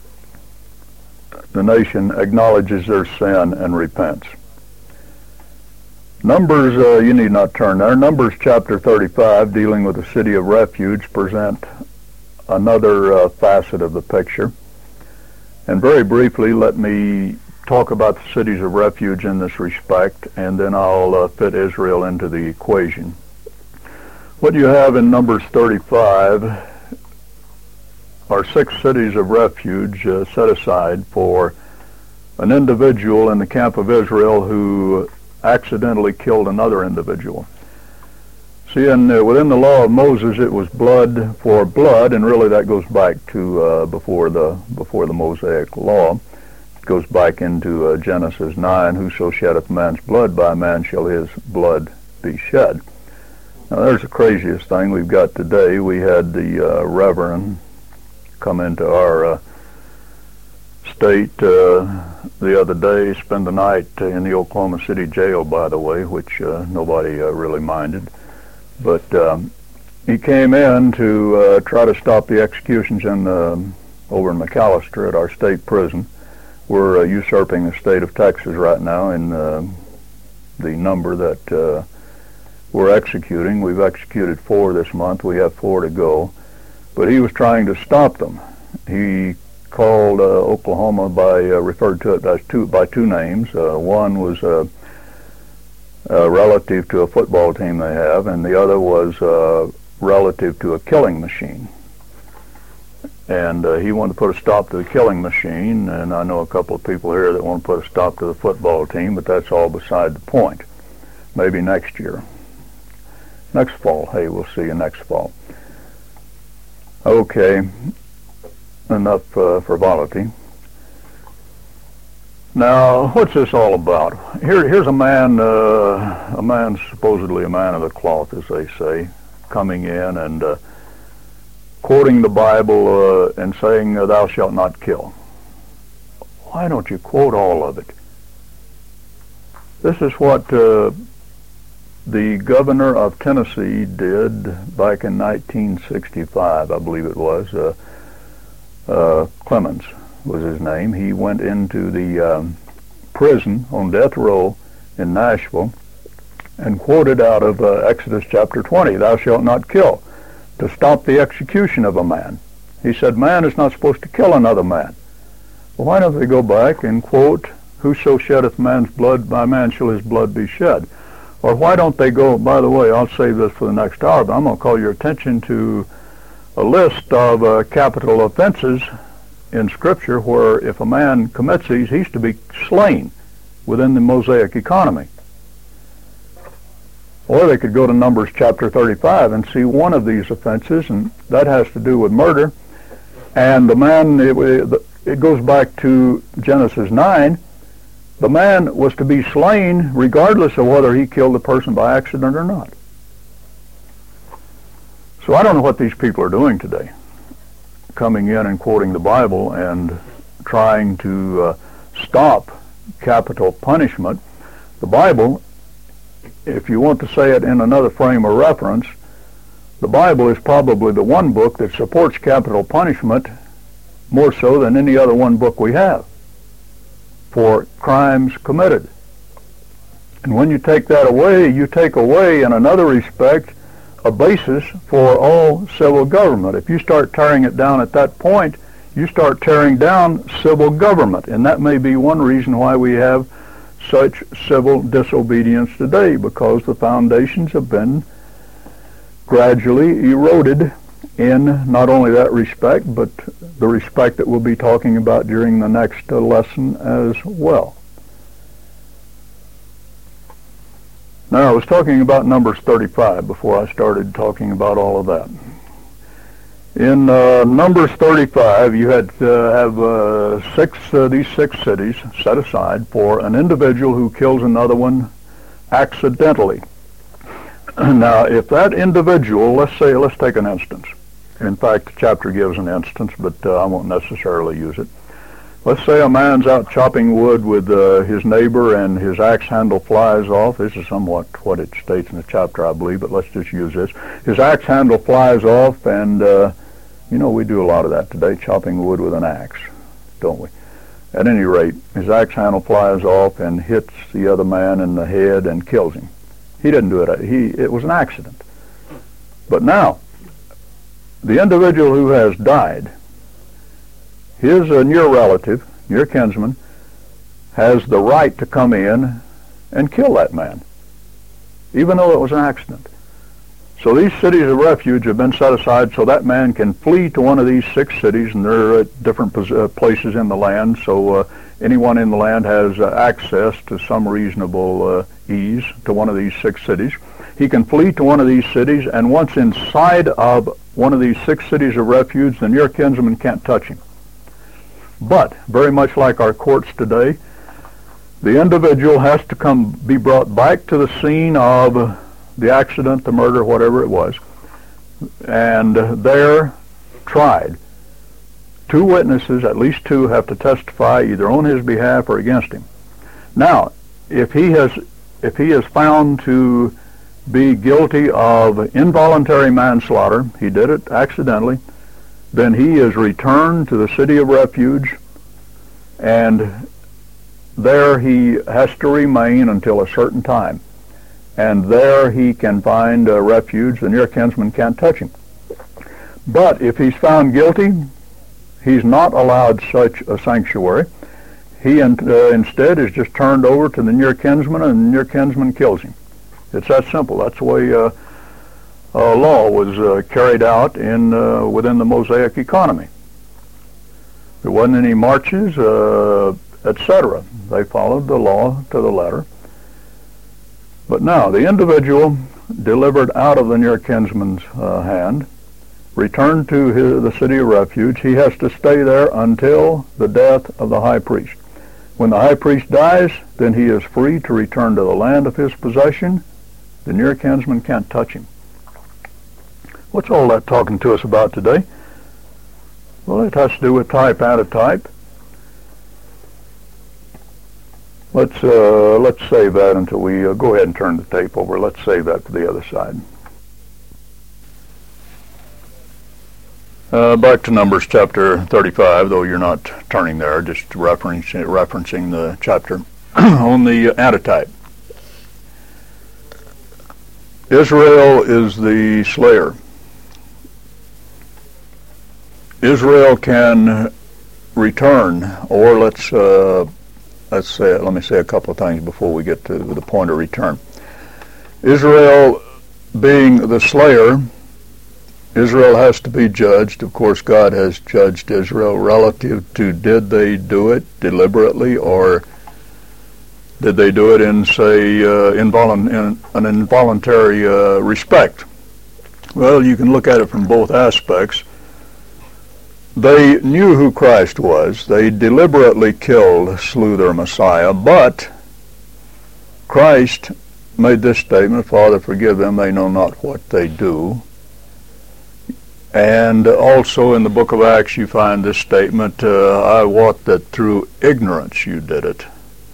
the nation acknowledges their sin and repents. Numbers, uh, you need not turn there. Numbers chapter thirty-five, dealing with the city of refuge, present another uh, facet of the picture. And very briefly, let me talk about the cities of refuge in this respect, and then I'll uh, fit Israel into the equation. What you have in Numbers thirty-five are six cities of refuge uh, set aside for an individual in the camp of Israel who accidentally killed another individual. See, in, uh, within the law of Moses, it was blood for blood, and really that goes back to uh, before the before the Mosaic law. It goes back into uh, Genesis nine, whoso sheddeth man's blood, by man shall his blood be shed. Now there's the craziest thing we've got today. We had the uh, Reverend come into our uh, state uh, the other day, spend the night in the Oklahoma City jail, by the way, which uh, nobody uh, really minded. But um, he came in to uh, try to stop the executions in uh, over in McAllister at our state prison. We're uh, usurping the state of Texas right now in uh, the number that uh, we're executing. We've executed four this month. We have four to go. But he was trying to stop them. He called uh, Oklahoma by, uh, referred to it as two, by two names. Uh, one was uh, uh, relative to a football team they have, and the other was uh, relative to a killing machine. And uh, he wanted to put a stop to the killing machine, and I know a couple of people here that want to put a stop to the football team, but that's all beside the point. Maybe next year. Next fall. Hey, we'll see you next fall. Okay, enough uh, frivolity. Now, what's this all about? Here, here's a man, uh, a man supposedly a man of the cloth, as they say, coming in and uh, quoting the Bible uh, and saying, uh, "Thou shalt not kill." Why don't you quote all of it? This is what uh, the governor of Tennessee did back in nineteen sixty-five, I believe it was. Uh, uh, Clemens was his name. He went into the um, prison on death row in Nashville and quoted out of uh, Exodus chapter twenty, "Thou shalt not kill," to stop the execution of a man. He said man is not supposed to kill another man. Well, why don't they go back and quote whoso sheddeth man's blood, by man shall his blood be shed. Or why don't they go, by the way, I'll save this for the next hour, but I'm going to call your attention to a list of uh, capital offenses in Scripture where if a man commits these, he's to be slain within the Mosaic economy. Or they could go to Numbers chapter thirty-five and see one of these offenses, and that has to do with murder. And the man, it, it goes back to Genesis nine, the man was to be slain regardless of whether he killed the person by accident or not. So I don't know what these people are doing today, coming in and quoting the Bible and trying to uh, stop capital punishment. The Bible, if you want to say it in another frame of reference, the Bible is probably the one book that supports capital punishment more so than any other one book we have for crimes committed. And when you take that away, you take away, in another respect, a basis for all civil government. If you start tearing it down at that point, you start tearing down civil government. And that may be one reason why we have such civil disobedience today, because the foundations have been gradually eroded in not only that respect, but the respect that we'll be talking about during the next uh, lesson as well. Now, I was talking about Numbers thirty-five before I started talking about all of that. In uh, Numbers thirty-five, you had to have uh, six, uh, these six cities set aside for an individual who kills another one accidentally. Now, if that individual, let's say, let's take an instance. In fact, the chapter gives an instance, but uh, I won't necessarily use it. Let's say a man's out chopping wood with uh, his neighbor and his axe handle flies off. This is somewhat what it states in the chapter, I believe, but let's just use this. His axe handle flies off, and, uh, you know, we do a lot of that today, chopping wood with an axe, don't we? At any rate, his axe handle flies off and hits the other man in the head and kills him. He didn't do it. He, it was an accident. But now, the individual who has died, his uh, near relative, near kinsman, has the right to come in and kill that man, even though it was an accident. So these cities of refuge have been set aside so that man can flee to one of these six cities, and they're at different pos- uh, places in the land, so uh, anyone in the land has uh, access to some reasonable uh, ease to one of these six cities. He can flee to one of these cities, and once inside of one of these six cities of refuge, the near kinsman can't touch him. But, very much like our courts today, the individual has to come be brought back to the scene of the accident, the murder, whatever it was, and there tried. Two witnesses, at least two, have to testify either on his behalf or against him. Now, if he has, if he is found to be guilty of involuntary manslaughter, he did it accidentally, then he is returned to the city of refuge, and there he has to remain until a certain time. And there he can find a refuge. The near kinsman can't touch him. But if he's found guilty, he's not allowed such a sanctuary. He in, uh, instead is just turned over to the near kinsman, and the near kinsman kills him. It's that simple. That's the way uh, uh, law was uh, carried out in uh, within the Mosaic economy. There wasn't any marches, uh, et cetera. They followed the law to the letter. But now, the individual delivered out of the near kinsman's uh, hand, returned to his, the city of refuge, he has to stay there until the death of the high priest. When the high priest dies, then he is free to return to the land of his possession. The near kinsman can't touch him. What's all that talking to us about today? Well, it has to do with type, antitype. Let's uh, let's save that until we uh, go ahead and turn the tape over. Let's save that for the other side. Uh, back to Numbers chapter thirty-five, though you're not turning there, just referencing, referencing the chapter on the antitype. Israel is the slayer. Israel can return, or let's uh, let's say, let me say a couple of things before we get to the point of return. Israel being the slayer, Israel has to be judged. Of course, God has judged Israel relative to did they do it deliberately, or did they do it in, say, uh, involu- in an involuntary uh, respect? Well, you can look at it from both aspects. They knew who Christ was. They deliberately killed, slew their Messiah, but Christ made this statement, Father, forgive them, they know not what they do. And also in the book of Acts you find this statement, uh, I wot that through ignorance you did it.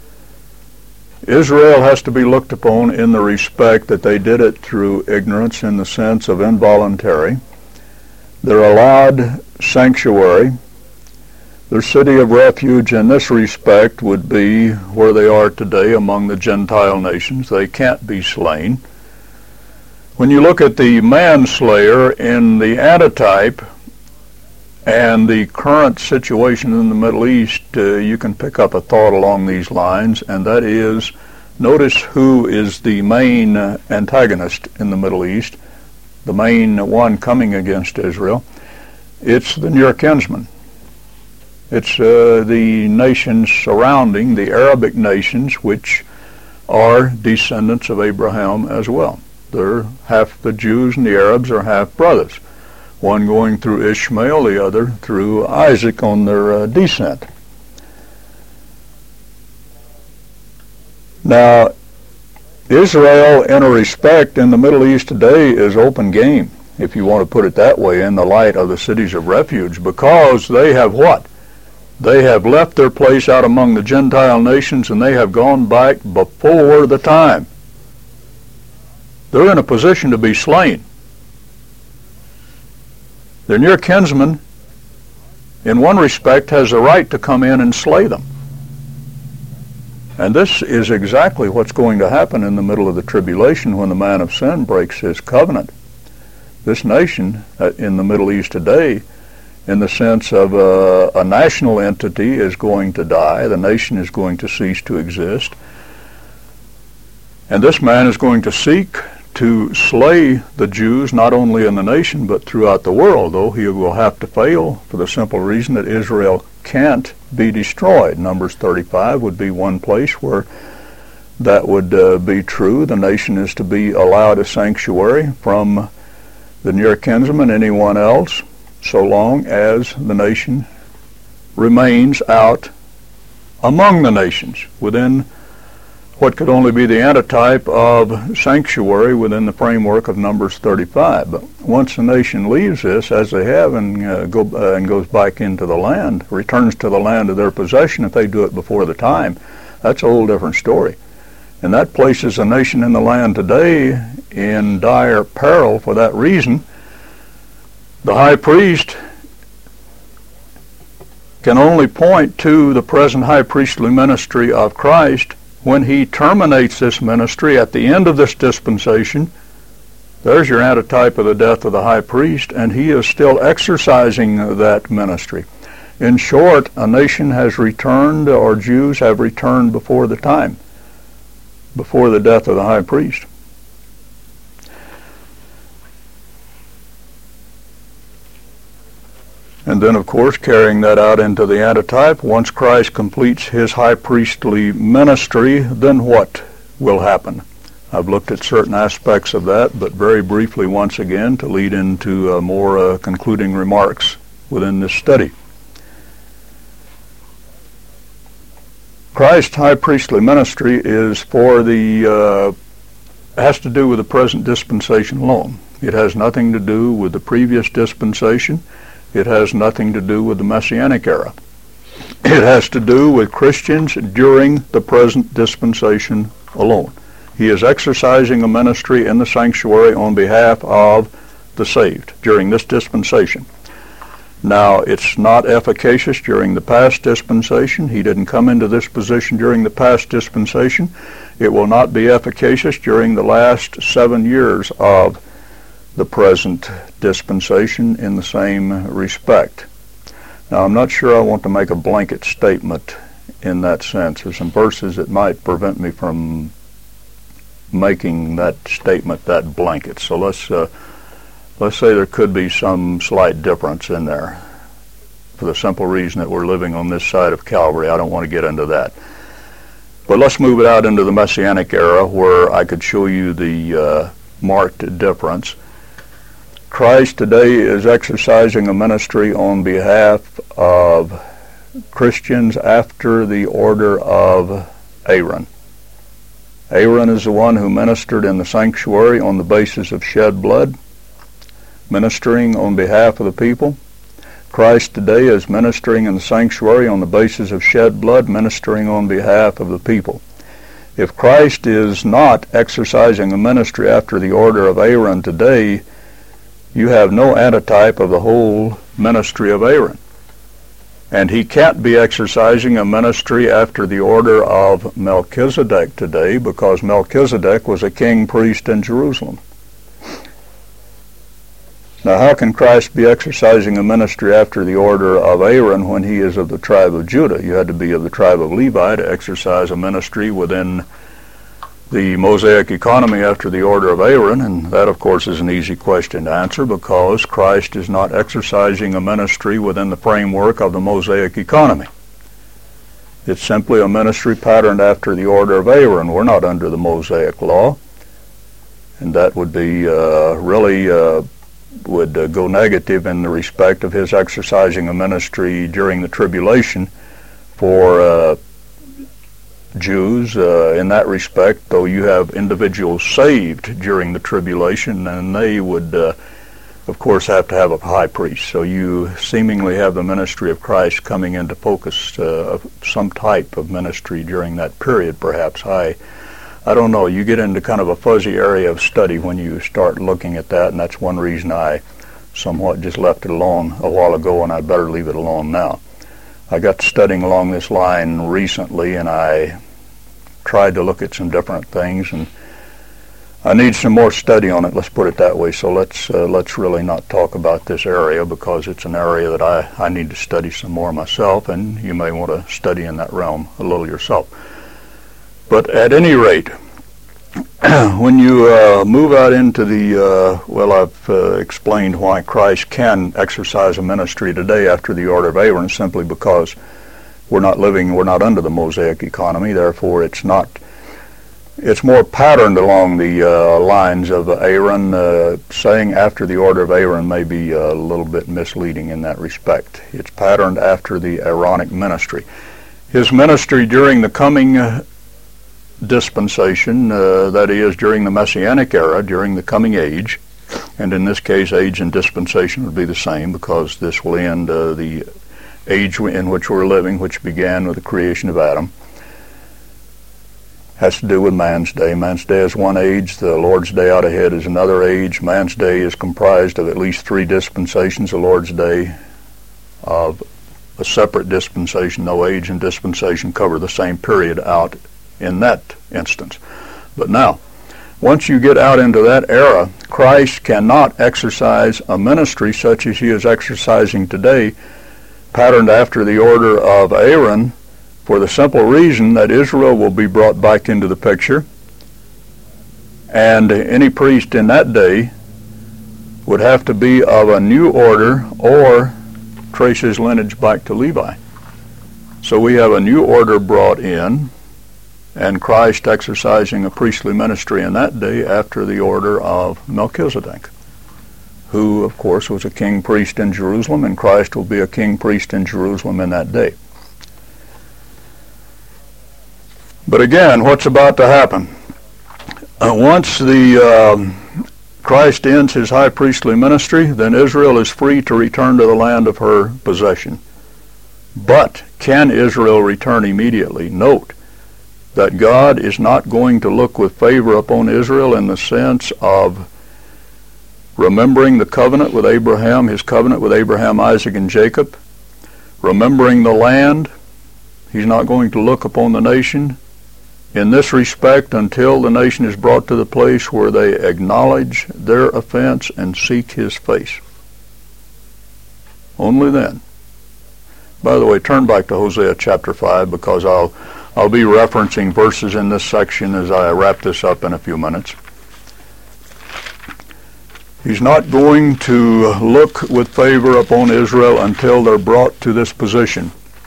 Israel has to be looked upon in the respect that they did it through ignorance, in the sense of involuntary. Their allowed sanctuary, their city of refuge in this respect would be where they are today among the Gentile nations. They can't be slain. When you look at the manslayer in the antitype and the current situation in the Middle East, uh, you can pick up a thought along these lines, and that is, notice who is the main uh, antagonist in the Middle East, the main one coming against Israel. It's the near kinsman. It's uh, the nations surrounding, the Arabic nations, which are descendants of Abraham as well. They're half the Jews and the Arabs are half brothers, one going through Ishmael, the other through Isaac on their uh, descent. Now, Israel, in a respect, in the Middle East today is open game, if you want to put it that way, in the light of the cities of refuge, because they have what? They have left their place out among the Gentile nations, and they have gone back before the time. They're in a position to be slain. Their near kinsman, in one respect, has the right to come in and slay them. And this is exactly what's going to happen in the middle of the tribulation when the man of sin breaks his covenant. This nation uh, in the Middle East today, in the sense of uh, a national entity, is going to die. The nation is going to cease to exist. And this man is going to seek to slay the Jews, not only in the nation, but throughout the world, though he will have to fail for the simple reason that Israel can't be destroyed. Numbers thirty-five would be one place where that would uh, be true. The nation is to be allowed a sanctuary from the near kinsman, anyone else, so long as the nation remains out among the nations, within what could only be the antitype of sanctuary within the framework of Numbers thirty-five. But once the nation leaves this, as they have, and uh, go uh, and goes back into the land, returns to the land of their possession, if they do it before the time, that's a whole different story. And that places a nation in the land today in dire peril for that reason. The high priest can only point to the present high priestly ministry of Christ. When he terminates this ministry at the end of this dispensation, there's your antitype of the death of the high priest, and he is still exercising that ministry. In short, a nation has returned, or Jews have returned before the time, before the death of the high priest. And then, of course, carrying that out into the antitype, once Christ completes his high priestly ministry, then what will happen? I've looked at certain aspects of that, but very briefly once again to lead into uh, more uh, concluding remarks within this study. Christ's high priestly ministry is for the, uh, has to do with the present dispensation alone. It has nothing to do with the previous dispensation. It has nothing to do with the Messianic era. It has to do with Christians during the present dispensation alone. He is exercising a ministry in the sanctuary on behalf of the saved during this dispensation. Now, it's not efficacious during the past dispensation. He didn't come into this position during the past dispensation. It will not be efficacious during the last seven years of the present dispensation in the same respect. Now, I'm not sure I want to make a blanket statement in that sense. There's some verses that might prevent me from making that statement that blanket. So let's uh, let's say there could be some slight difference in there, for the simple reason that we're living on this side of Calvary. I don't want to get into that. But let's move it out into the Messianic era, where I could show you the uh, marked difference. Christ today is exercising a ministry on behalf of Christians after the order of Aaron. Aaron is the one who ministered in the sanctuary on the basis of shed blood, ministering on behalf of the people. Christ today is ministering in the sanctuary on the basis of shed blood, ministering on behalf of the people. If Christ is not exercising a ministry after the order of Aaron today, you have no antitype of the whole ministry of Aaron. And he can't be exercising a ministry after the order of Melchizedek today, because Melchizedek was a king priest in Jerusalem. Now, how can Christ be exercising a ministry after the order of Aaron when he is of the tribe of Judah? You had to be of the tribe of Levi to exercise a ministry within the Mosaic economy after the order of Aaron, and that, of course, is an easy question to answer, because Christ is not exercising a ministry within the framework of the Mosaic economy. It's simply a ministry patterned after the order of Aaron. We're not under the Mosaic law, and that would be uh, really uh, would uh, go negative in the respect of his exercising a ministry during the tribulation for uh, Jews. Uh, in that respect, though, you have individuals saved during the tribulation, and they would, uh, of course, have to have a high priest. So you seemingly have the ministry of Christ coming into focus, uh, some type of ministry during that period, perhaps. I, I don't know. You get into kind of a fuzzy area of study when you start looking at that, and that's one reason I somewhat just left it alone a while ago, and I'd better leave it alone now. I got studying along this line recently, and I tried to look at some different things, and I need some more study on it, let's put it that way. So let's uh, let's really not talk about this area, because it's an area that I, I need to study some more myself, and you may want to study in that realm a little yourself. But at any rate, when you uh, move out into the, uh, well, I've uh, explained why Christ can exercise a ministry today after the order of Aaron, simply because we're not living, we're not under the Mosaic economy. Therefore, it's not, it's more patterned along the uh, lines of Aaron. Uh, saying after the order of Aaron may be a little bit misleading in that respect. It's patterned after the Aaronic ministry. His ministry during the coming uh, dispensation, uh, that is, during the Messianic era, during the coming age, and in this case, age and dispensation would be the same, because this will end uh, the age in which we're living, which began with the creation of Adam. Has to do with man's day. Man's day is one age. The Lord's day out ahead is another age. Man's day is comprised of at least three dispensations. The Lord's day of a separate dispensation, though age and dispensation cover the same period out in that instance. But now, once you get out into that era, Christ cannot exercise a ministry such as he is exercising today, patterned after the order of Aaron, for the simple reason that Israel will be brought back into the picture, and any priest in that day would have to be of a new order or trace his lineage back to Levi. So we have a new order brought in, and Christ exercising a priestly ministry in that day after the order of Melchizedek, who, of course, was a king priest in Jerusalem, and Christ will be a king priest in Jerusalem in that day. But again, what's about to happen? Uh, once the um, Christ ends his high priestly ministry, then Israel is free to return to the land of her possession. But can Israel return immediately? Note that God is not going to look with favor upon Israel in the sense of remembering the covenant with Abraham, his covenant with Abraham, Isaac, and Jacob, remembering the land. He's not going to look upon the nation in this respect until the nation is brought to the place where they acknowledge their offense and seek his face. Only then. By the way, turn back to Hosea chapter five, because I'll I'll be referencing verses in this section as I wrap this up in a few minutes. He's not going to look with favor upon Israel until they're brought to this position.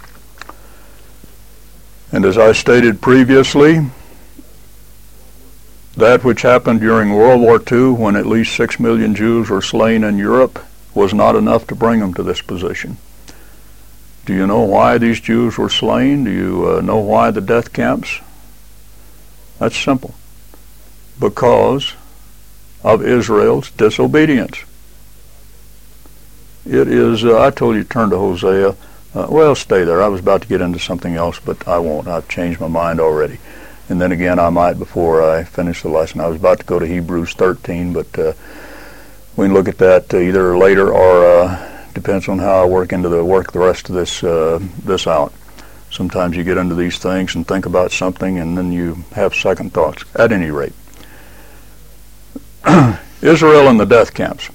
And as I stated previously, that which happened during World War Two, when at least six million Jews were slain in Europe, was not enough to bring them to this position. Do you know why these Jews were slain? Do you uh, know why the death camps? That's simple. Because of Israel's disobedience. It is, uh, I told you to turn to Hosea. Uh, well, stay there. I was about to get into something else, but I won't. I've changed my mind already. And then again, I might before I finish the lesson. I was about to go to Hebrews thirteen, but uh, we can look at that either later or uh, depends on how I work into the work the rest of this uh, this out. Sometimes you get into these things and think about something, and then you have second thoughts. At any rate, Israel and the death camps.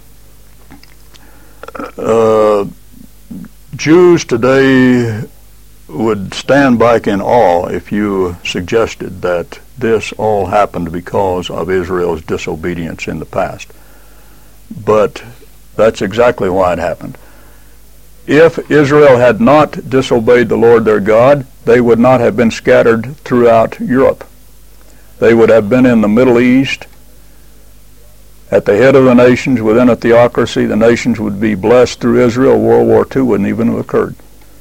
Uh, Jews today would stand back in awe if you suggested that this all happened because of Israel's disobedience in the past. But that's exactly why it happened. If Israel had not disobeyed the Lord their God, they would not have been scattered throughout Europe. They would have been in the Middle East, at the head of the nations, within a theocracy. The nations would be blessed through Israel. World War Two wouldn't even have occurred.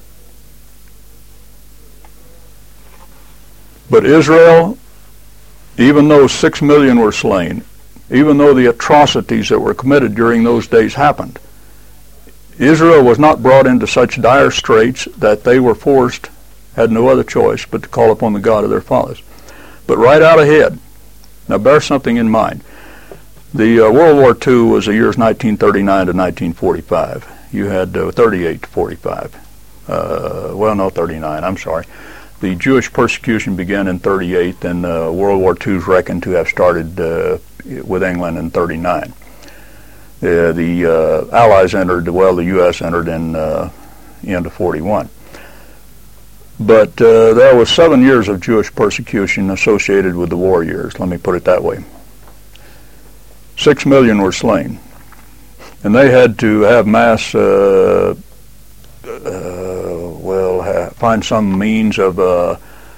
But Israel, even though six million were slain, even though the atrocities that were committed during those days happened, Israel was not brought into such dire straits that they were forced, had no other choice but to call upon the God of their fathers. But right out ahead, now bear something in mind. The uh, World War Two was the years nineteen thirty-nine to nineteen forty-five. You had uh, thirty-eight to forty-five. Uh, well, no, thirty-nine, I'm sorry. The Jewish persecution began in thirty-eight, and uh, World War Two is reckoned to have started uh, with England in thirty-nine. Uh, the uh, Allies entered, well, the U S entered in uh, into forty-one. But uh, there was seven years of Jewish persecution associated with the war years, let me put it that way. Six million were slain. And they had to have mass, uh, uh, well, ha- find some means of uh,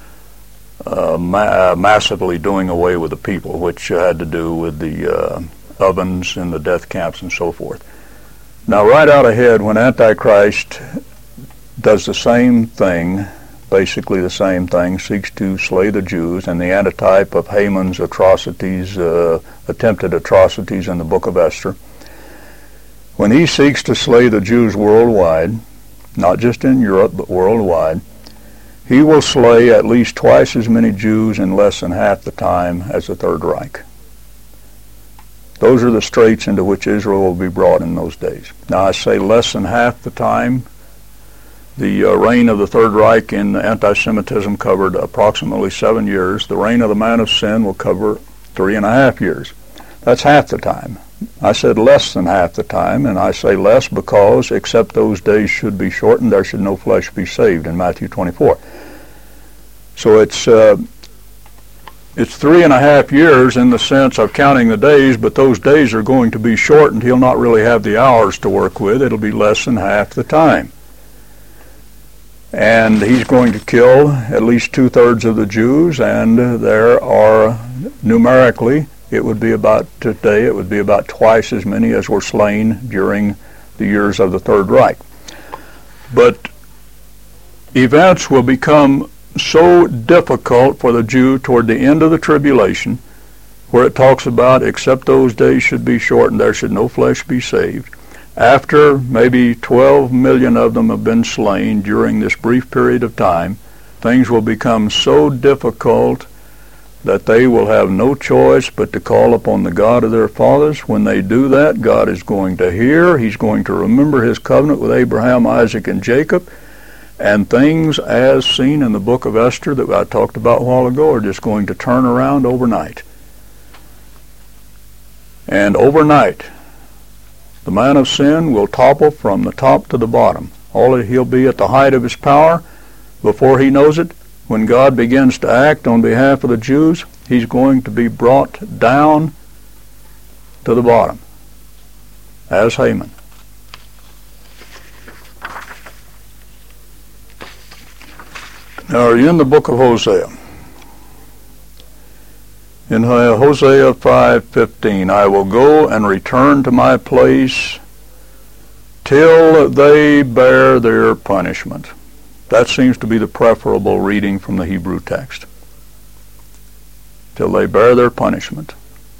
uh, ma- massively doing away with the people, which had to do with the uh, ovens and the death camps and so forth. Now, right out ahead, when Antichrist does the same thing, basically the same thing, seeks to slay the Jews, and the antitype of Haman's atrocities, uh, attempted atrocities in the book of Esther, when he seeks to slay the Jews worldwide, not just in Europe, but worldwide, he will slay at least twice as many Jews in less than half the time as the Third Reich. Those are the straits into which Israel will be brought in those days. Now, I say less than half the time. The uh, reign of the Third Reich in anti-Semitism covered approximately seven years. The reign of the man of sin will cover three and a half years. That's half the time. I said less than half the time, and I say less because, except those days should be shortened, there should no flesh be saved in Matthew twenty-four. So it's uh, it's three and a half years in the sense of counting the days, but those days are going to be shortened. He'll not really have the hours to work with. It'll be less than half the time. And he's going to kill at least two-thirds of the Jews, and there are, numerically, it would be about, today, it would be about twice as many as were slain during the years of the Third Reich. But events will become so difficult for the Jew toward the end of the tribulation, where it talks about, except those days should be shortened, there should no flesh be saved. After maybe twelve million of them have been slain during this brief period of time, things will become so difficult that they will have no choice but to call upon the God of their fathers. When they do that, God is going to hear. He's going to remember his covenant with Abraham, Isaac, and Jacob. And things as seen in the book of Esther that I talked about a while ago are just going to turn around overnight. And overnight, the man of sin will topple from the top to the bottom. All he'll be at the height of his power. Before he knows it, when God begins to act on behalf of the Jews, he's going to be brought down to the bottom as Haman. Now, are you in the book of Hosea? In Hosea five fifteen, I will go and return to my place till they bear their punishment. That seems to be the preferable reading from the Hebrew text. Till they bear their punishment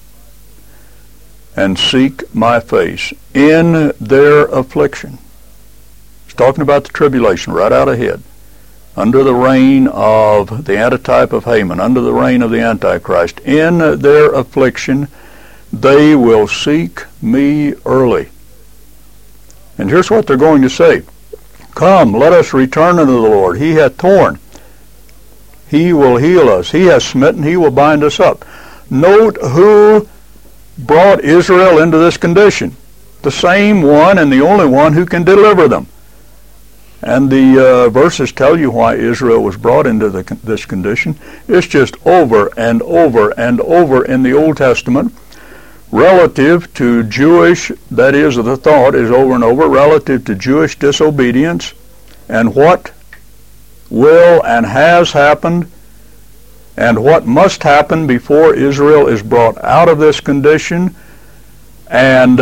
and seek my face in their affliction. It's talking about the tribulation right out ahead. Under the reign of the antitype of Haman, under the reign of the Antichrist, in their affliction, they will seek me early. And here's what they're going to say. Come, let us return unto the Lord. He hath torn. He will heal us. He hath smitten. He will bind us up. Note who brought Israel into this condition. The same one and the only one who can deliver them. And the uh, verses tell you why Israel was brought into the, this condition. It's just over and over and over in the Old Testament relative to Jewish, that is, the thought is over and over, relative to Jewish disobedience and what will and has happened and what must happen before Israel is brought out of this condition, and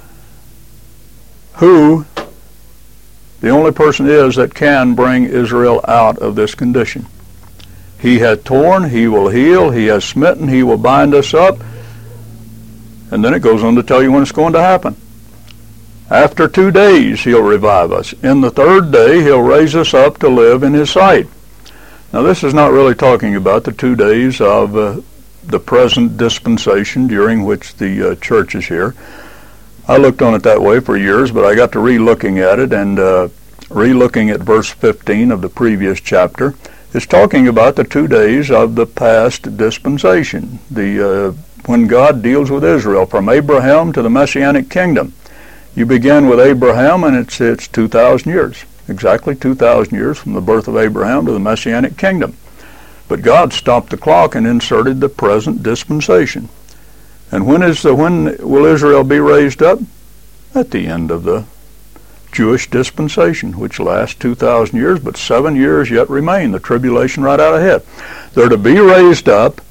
who the only person is that can bring Israel out of this condition. He hath torn, he will heal, he has smitten, he will bind us up. And then it goes on to tell you when it's going to happen. After two days he'll revive us. In the third day he'll raise us up to live in his sight. Now this is not really talking about the two days of uh, the present dispensation during which the uh, church is here. I looked on it that way for years, but I got to re-looking at it, and uh, re-looking at verse fifteen of the previous chapter. It's talking about the two days of the past dispensation, the uh, when God deals with Israel, from Abraham to the Messianic kingdom. You begin with Abraham, and it's it's two thousand years, exactly two thousand years from the birth of Abraham to the Messianic kingdom. But God stopped the clock and inserted the present dispensation. And when is the, when will Israel be raised up? At the end of the Jewish dispensation, which lasts two thousand years, but seven years yet remain, the tribulation right out ahead. They're to be raised up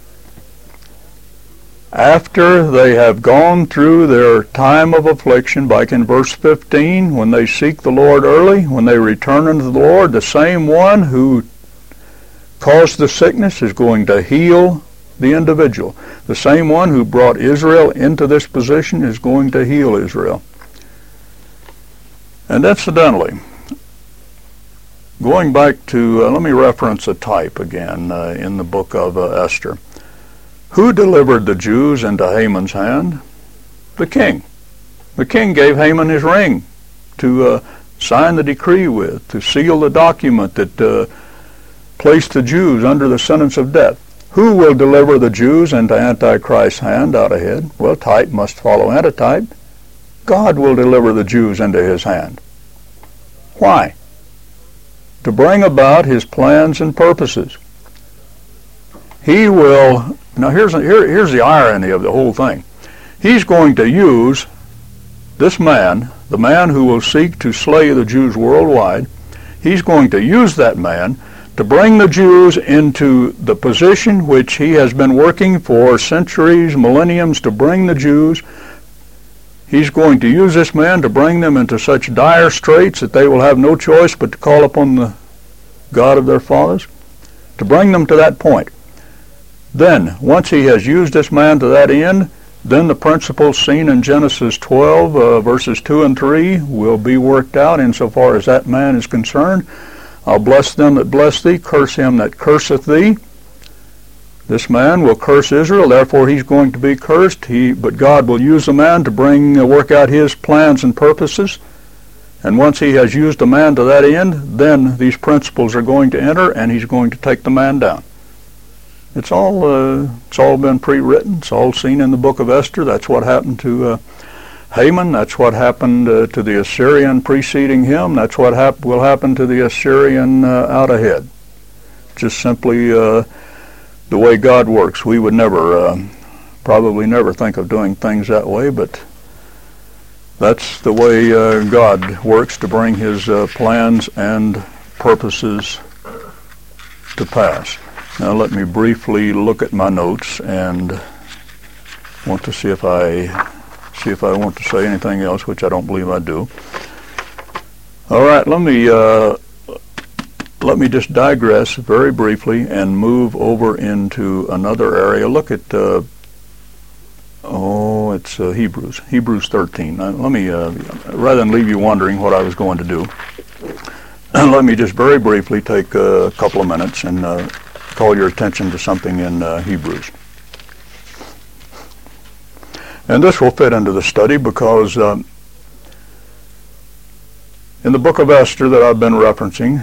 after they have gone through their time of affliction, like in verse fifteen, when they seek the Lord early, when they return unto the Lord, the same one who caused the sickness is going to heal the individual. The same one who brought Israel into this position is going to heal Israel. And incidentally, going back to, uh, let me reference a type again uh, in the book of uh, Esther. Who delivered the Jews into Haman's hand? The king. The king gave Haman his ring to uh, sign the decree with, to seal the document that uh, placed the Jews under the sentence of death. Who will deliver the Jews into Antichrist's hand out ahead? Well, type must follow antitype. God will deliver the Jews into his hand. Why? To bring about his plans and purposes. He will, now here's, here, here's the irony of the whole thing. He's going to use this man, the man who will seek to slay the Jews worldwide, he's going to use that man to bring the Jews into the position which he has been working for centuries, millenniums, to bring the Jews. He's going to use this man to bring them into such dire straits that they will have no choice but to call upon the God of their fathers, to bring them to that point. Then, once he has used this man to that end, then the principles seen in Genesis twelve, uh, verses two and three, will be worked out insofar as that man is concerned. I'll bless them that bless thee, curse him that curseth thee. This man will curse Israel, therefore he's going to be cursed. He, but God will use the man to bring, uh, work out his plans and purposes. And once he has used a man to that end, then these principles are going to enter, and he's going to take the man down. It's all uh, it's all been pre-written. It's all seen in the book of Esther. That's what happened to uh, Haman. That's what happened uh, to the Assyrian preceding him. That's what hap- will happen to the Assyrian uh, out ahead. Just simply uh, the way God works. We would never, uh, probably never think of doing things that way, but that's the way uh, God works to bring his uh, plans and purposes to pass. Now let me briefly look at my notes and want to see if I see if I want to say anything else, which I don't believe I do. All right, let me uh, let me just digress very briefly and move over into another area. Look at uh, oh, it's uh, Hebrews, Hebrews thirteen. Now, let me uh, rather than leave you wondering what I was going to do, let me just very briefly take a couple of minutes and uh, call your attention to something in uh, Hebrews. And this will fit into the study because um, in the book of Esther that I've been referencing,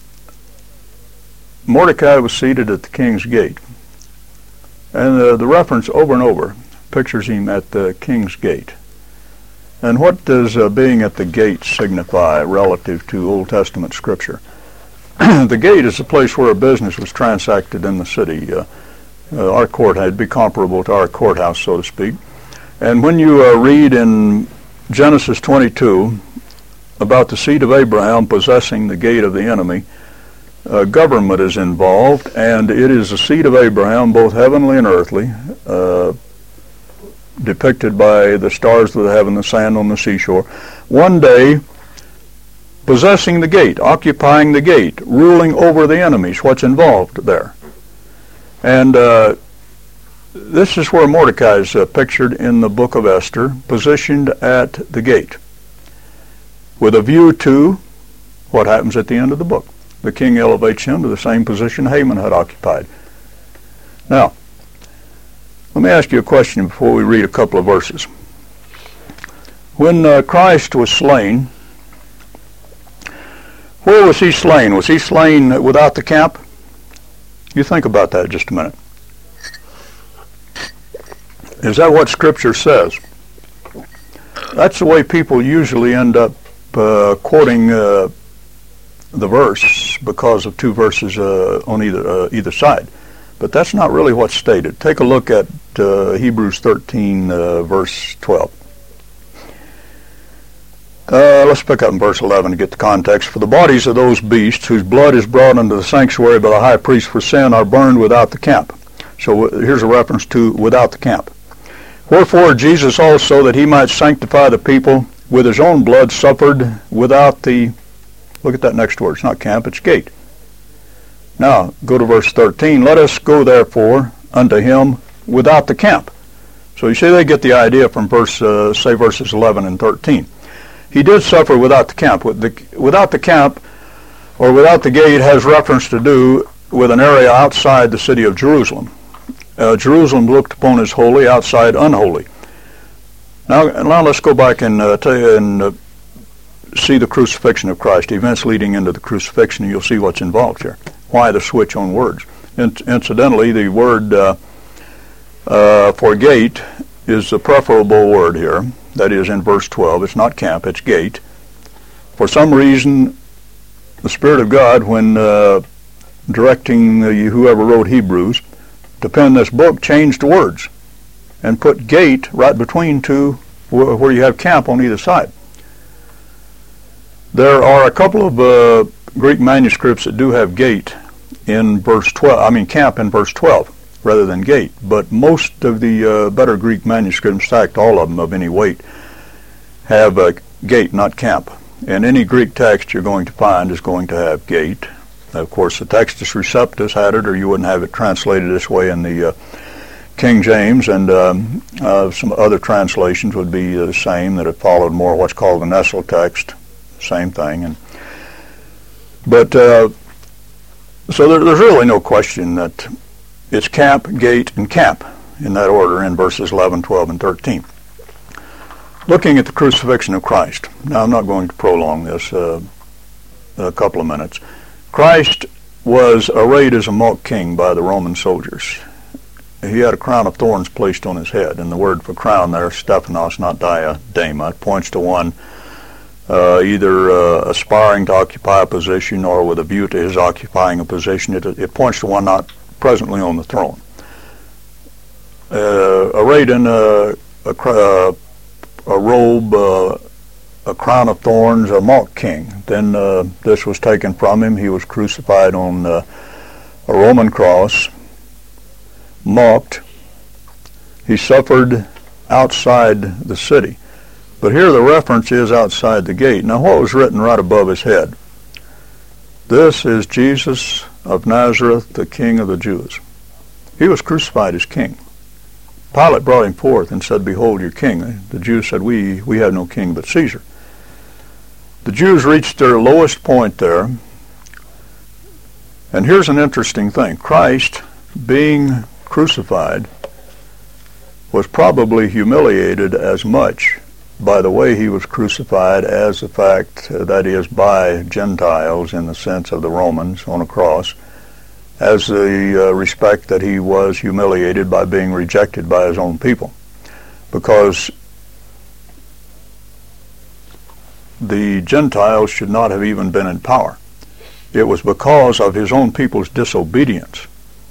Mordecai was seated at the king's gate. And uh, the reference over and over pictures him at the king's gate. And what does uh, being at the gate signify relative to Old Testament scripture? The gate is the place where a business was transacted in the city. Uh, uh, our court had be comparable to our courthouse, so to speak. And when you uh, read in Genesis twenty-two about the seed of Abraham possessing the gate of the enemy, uh, government is involved, and it is the seed of Abraham, both heavenly and earthly, uh, depicted by the stars of the heaven, the sand on the seashore. One day, possessing the gate, occupying the gate, ruling over the enemies, what's involved there. And uh, this is where Mordecai is uh, pictured in the book of Esther, positioned at the gate, with a view to what happens at the end of the book. The king elevates him to the same position Haman had occupied. Now, let me ask you a question before we read a couple of verses. When uh, Christ was slain, where was he slain? Was he slain without the camp? You think about that just a minute. Is that what Scripture says? That's the way people usually end up uh, quoting uh, the verse because of two verses uh, on either uh, either side. But that's not really what's stated. Take a look at uh, Hebrews thirteen, uh, verse twelve. Uh, let's pick up in verse eleven to get the context. For the bodies of those beasts whose blood is brought into the sanctuary by the high priest for sin are burned without the camp. So uh, here's a reference to without the camp. Wherefore Jesus also, that he might sanctify the people, with his own blood suffered without the, look at that next word, it's not camp, it's gate. Now, go to verse thirteen. Let us go therefore unto him without the camp. So you see they get the idea from verse, uh, say verses eleven and thirteen. He did suffer without the camp. Without the camp, or without the gate, has reference to do with an area outside the city of Jerusalem. Uh, Jerusalem looked upon as holy, outside unholy. Now, now let's go back and, uh, tell you and uh, see the crucifixion of Christ, events leading into the crucifixion, and you'll see what's involved here. Why the switch on words? In- incidentally, the word uh, uh, for gate is the preferable word here. That is in verse twelve. It's not camp, it's gate. For some reason, the Spirit of God, when uh, directing the, whoever wrote Hebrews to pen this book, changed the words and put gate right between two wh- where you have camp on either side. There are a couple of uh, Greek manuscripts that do have gate in verse twelve, I mean camp in verse twelve rather than gate, but most of the uh, better Greek manuscripts, in fact all of them of any weight, have a gate, not camp. And any Greek text you're going to find is going to have gate. Of course, the Textus Receptus had it, or you wouldn't have it translated this way in the uh, King James, and um, uh, some other translations would be the same, that have followed more what's called the Nestle text, same thing. And But, uh, so there, there's really no question that it's camp, gate, and camp in that order in verses eleven, twelve, and thirteen. Looking at the crucifixion of Christ. Now, I'm not going to prolong this uh, a couple of minutes. Christ was arrayed as a mock king by the Roman soldiers. he had a crown of thorns placed on his head. And the word for crown there, Stephanos, not diadema. It points to one uh, either uh, aspiring to occupy a position or with a view to his occupying a position. It, it points to one not presently on the throne. Uh, arrayed in a, a, a robe, uh, a crown of thorns, a mock king. Then uh, this was taken from him. He was crucified on uh, a Roman cross, mocked. He suffered outside the city. But here the reference is outside the gate. Now what was written right above his head? This is Jesus of Nazareth, the King of the Jews. He was crucified as king. Pilate brought him forth and said, "Behold your king." The Jews said, we, we have no king but Caesar. The Jews reached their lowest point there. And here's an interesting thing. Christ, being crucified, was probably humiliated as much by the way he was crucified as the fact, uh, that is, by Gentiles in the sense of the Romans on a cross, as the uh, respect that he was humiliated by being rejected by his own people. Because the Gentiles should not have even been in power. It was because of his own people's disobedience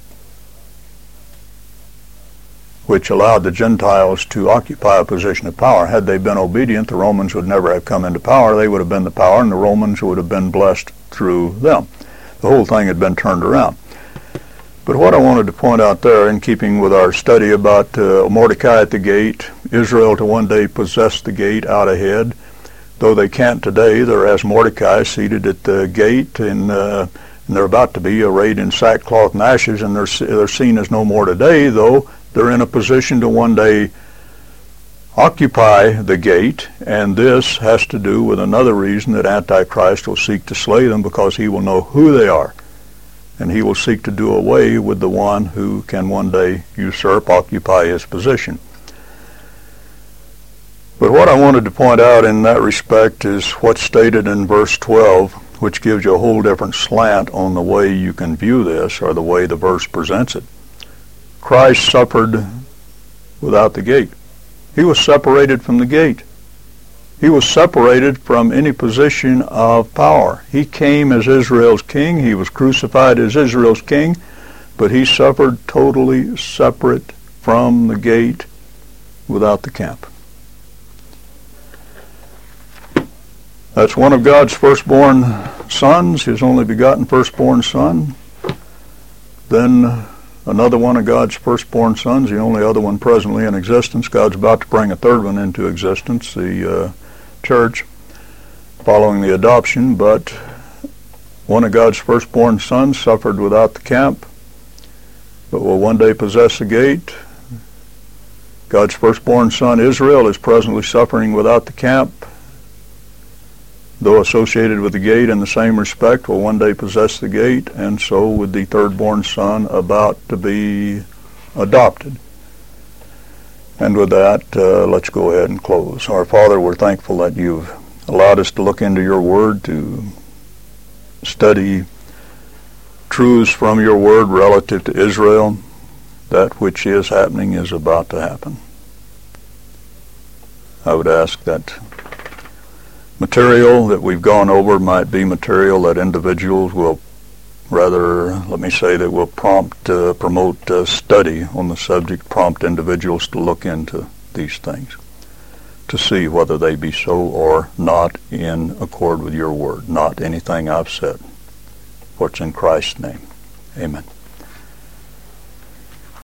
which allowed the Gentiles to occupy a position of power. Had they been obedient, the Romans would never have come into power. They would have been the power, and the Romans would have been blessed through them. The whole thing had been turned around. But what I wanted to point out there, in keeping with our study about uh, Mordecai at the gate, Israel to one day possess the gate out ahead, though they can't today, they're as Mordecai seated at the gate, and, uh, and they're about to be arrayed in sackcloth and ashes, and they're, they're seen as no more today, though they're in a position to one day occupy the gate, and this has to do with another reason that Antichrist will seek to slay them, because he will know who they are, and he will seek to do away with the one who can one day usurp, occupy his position. But what I wanted to point out in that respect is what's stated in verse twelve, which gives you a whole different slant on the way you can view this, or the way the verse presents it. Christ suffered without the gate. He was separated from the gate. He was separated from any position of power. He came as Israel's king. He was crucified as Israel's king, but he suffered totally separate from the gate, without the camp. That's one of God's firstborn sons, his only begotten firstborn son. Then another one of God's firstborn sons, the only other one presently in existence. God's about to bring a third one into existence, the uh, church, following the adoption. But one of God's firstborn sons suffered without the camp, but will one day possess the gate. God's firstborn son Israel is presently suffering without the camp, though associated with the gate in the same respect, will one day possess the gate, and so with the third-born son about to be adopted. And with that, uh, let's go ahead and close. Our Father, we're thankful that you've allowed us to look into your word, to study truths from your word relative to Israel. That which is happening is about to happen. I would ask that material that we've gone over might be material that individuals will, rather, let me say, that will prompt, uh, promote uh, study on the subject, prompt individuals to look into these things, to see whether they be so or not in accord with your word, not anything I've said. For it's in Christ's name. Amen.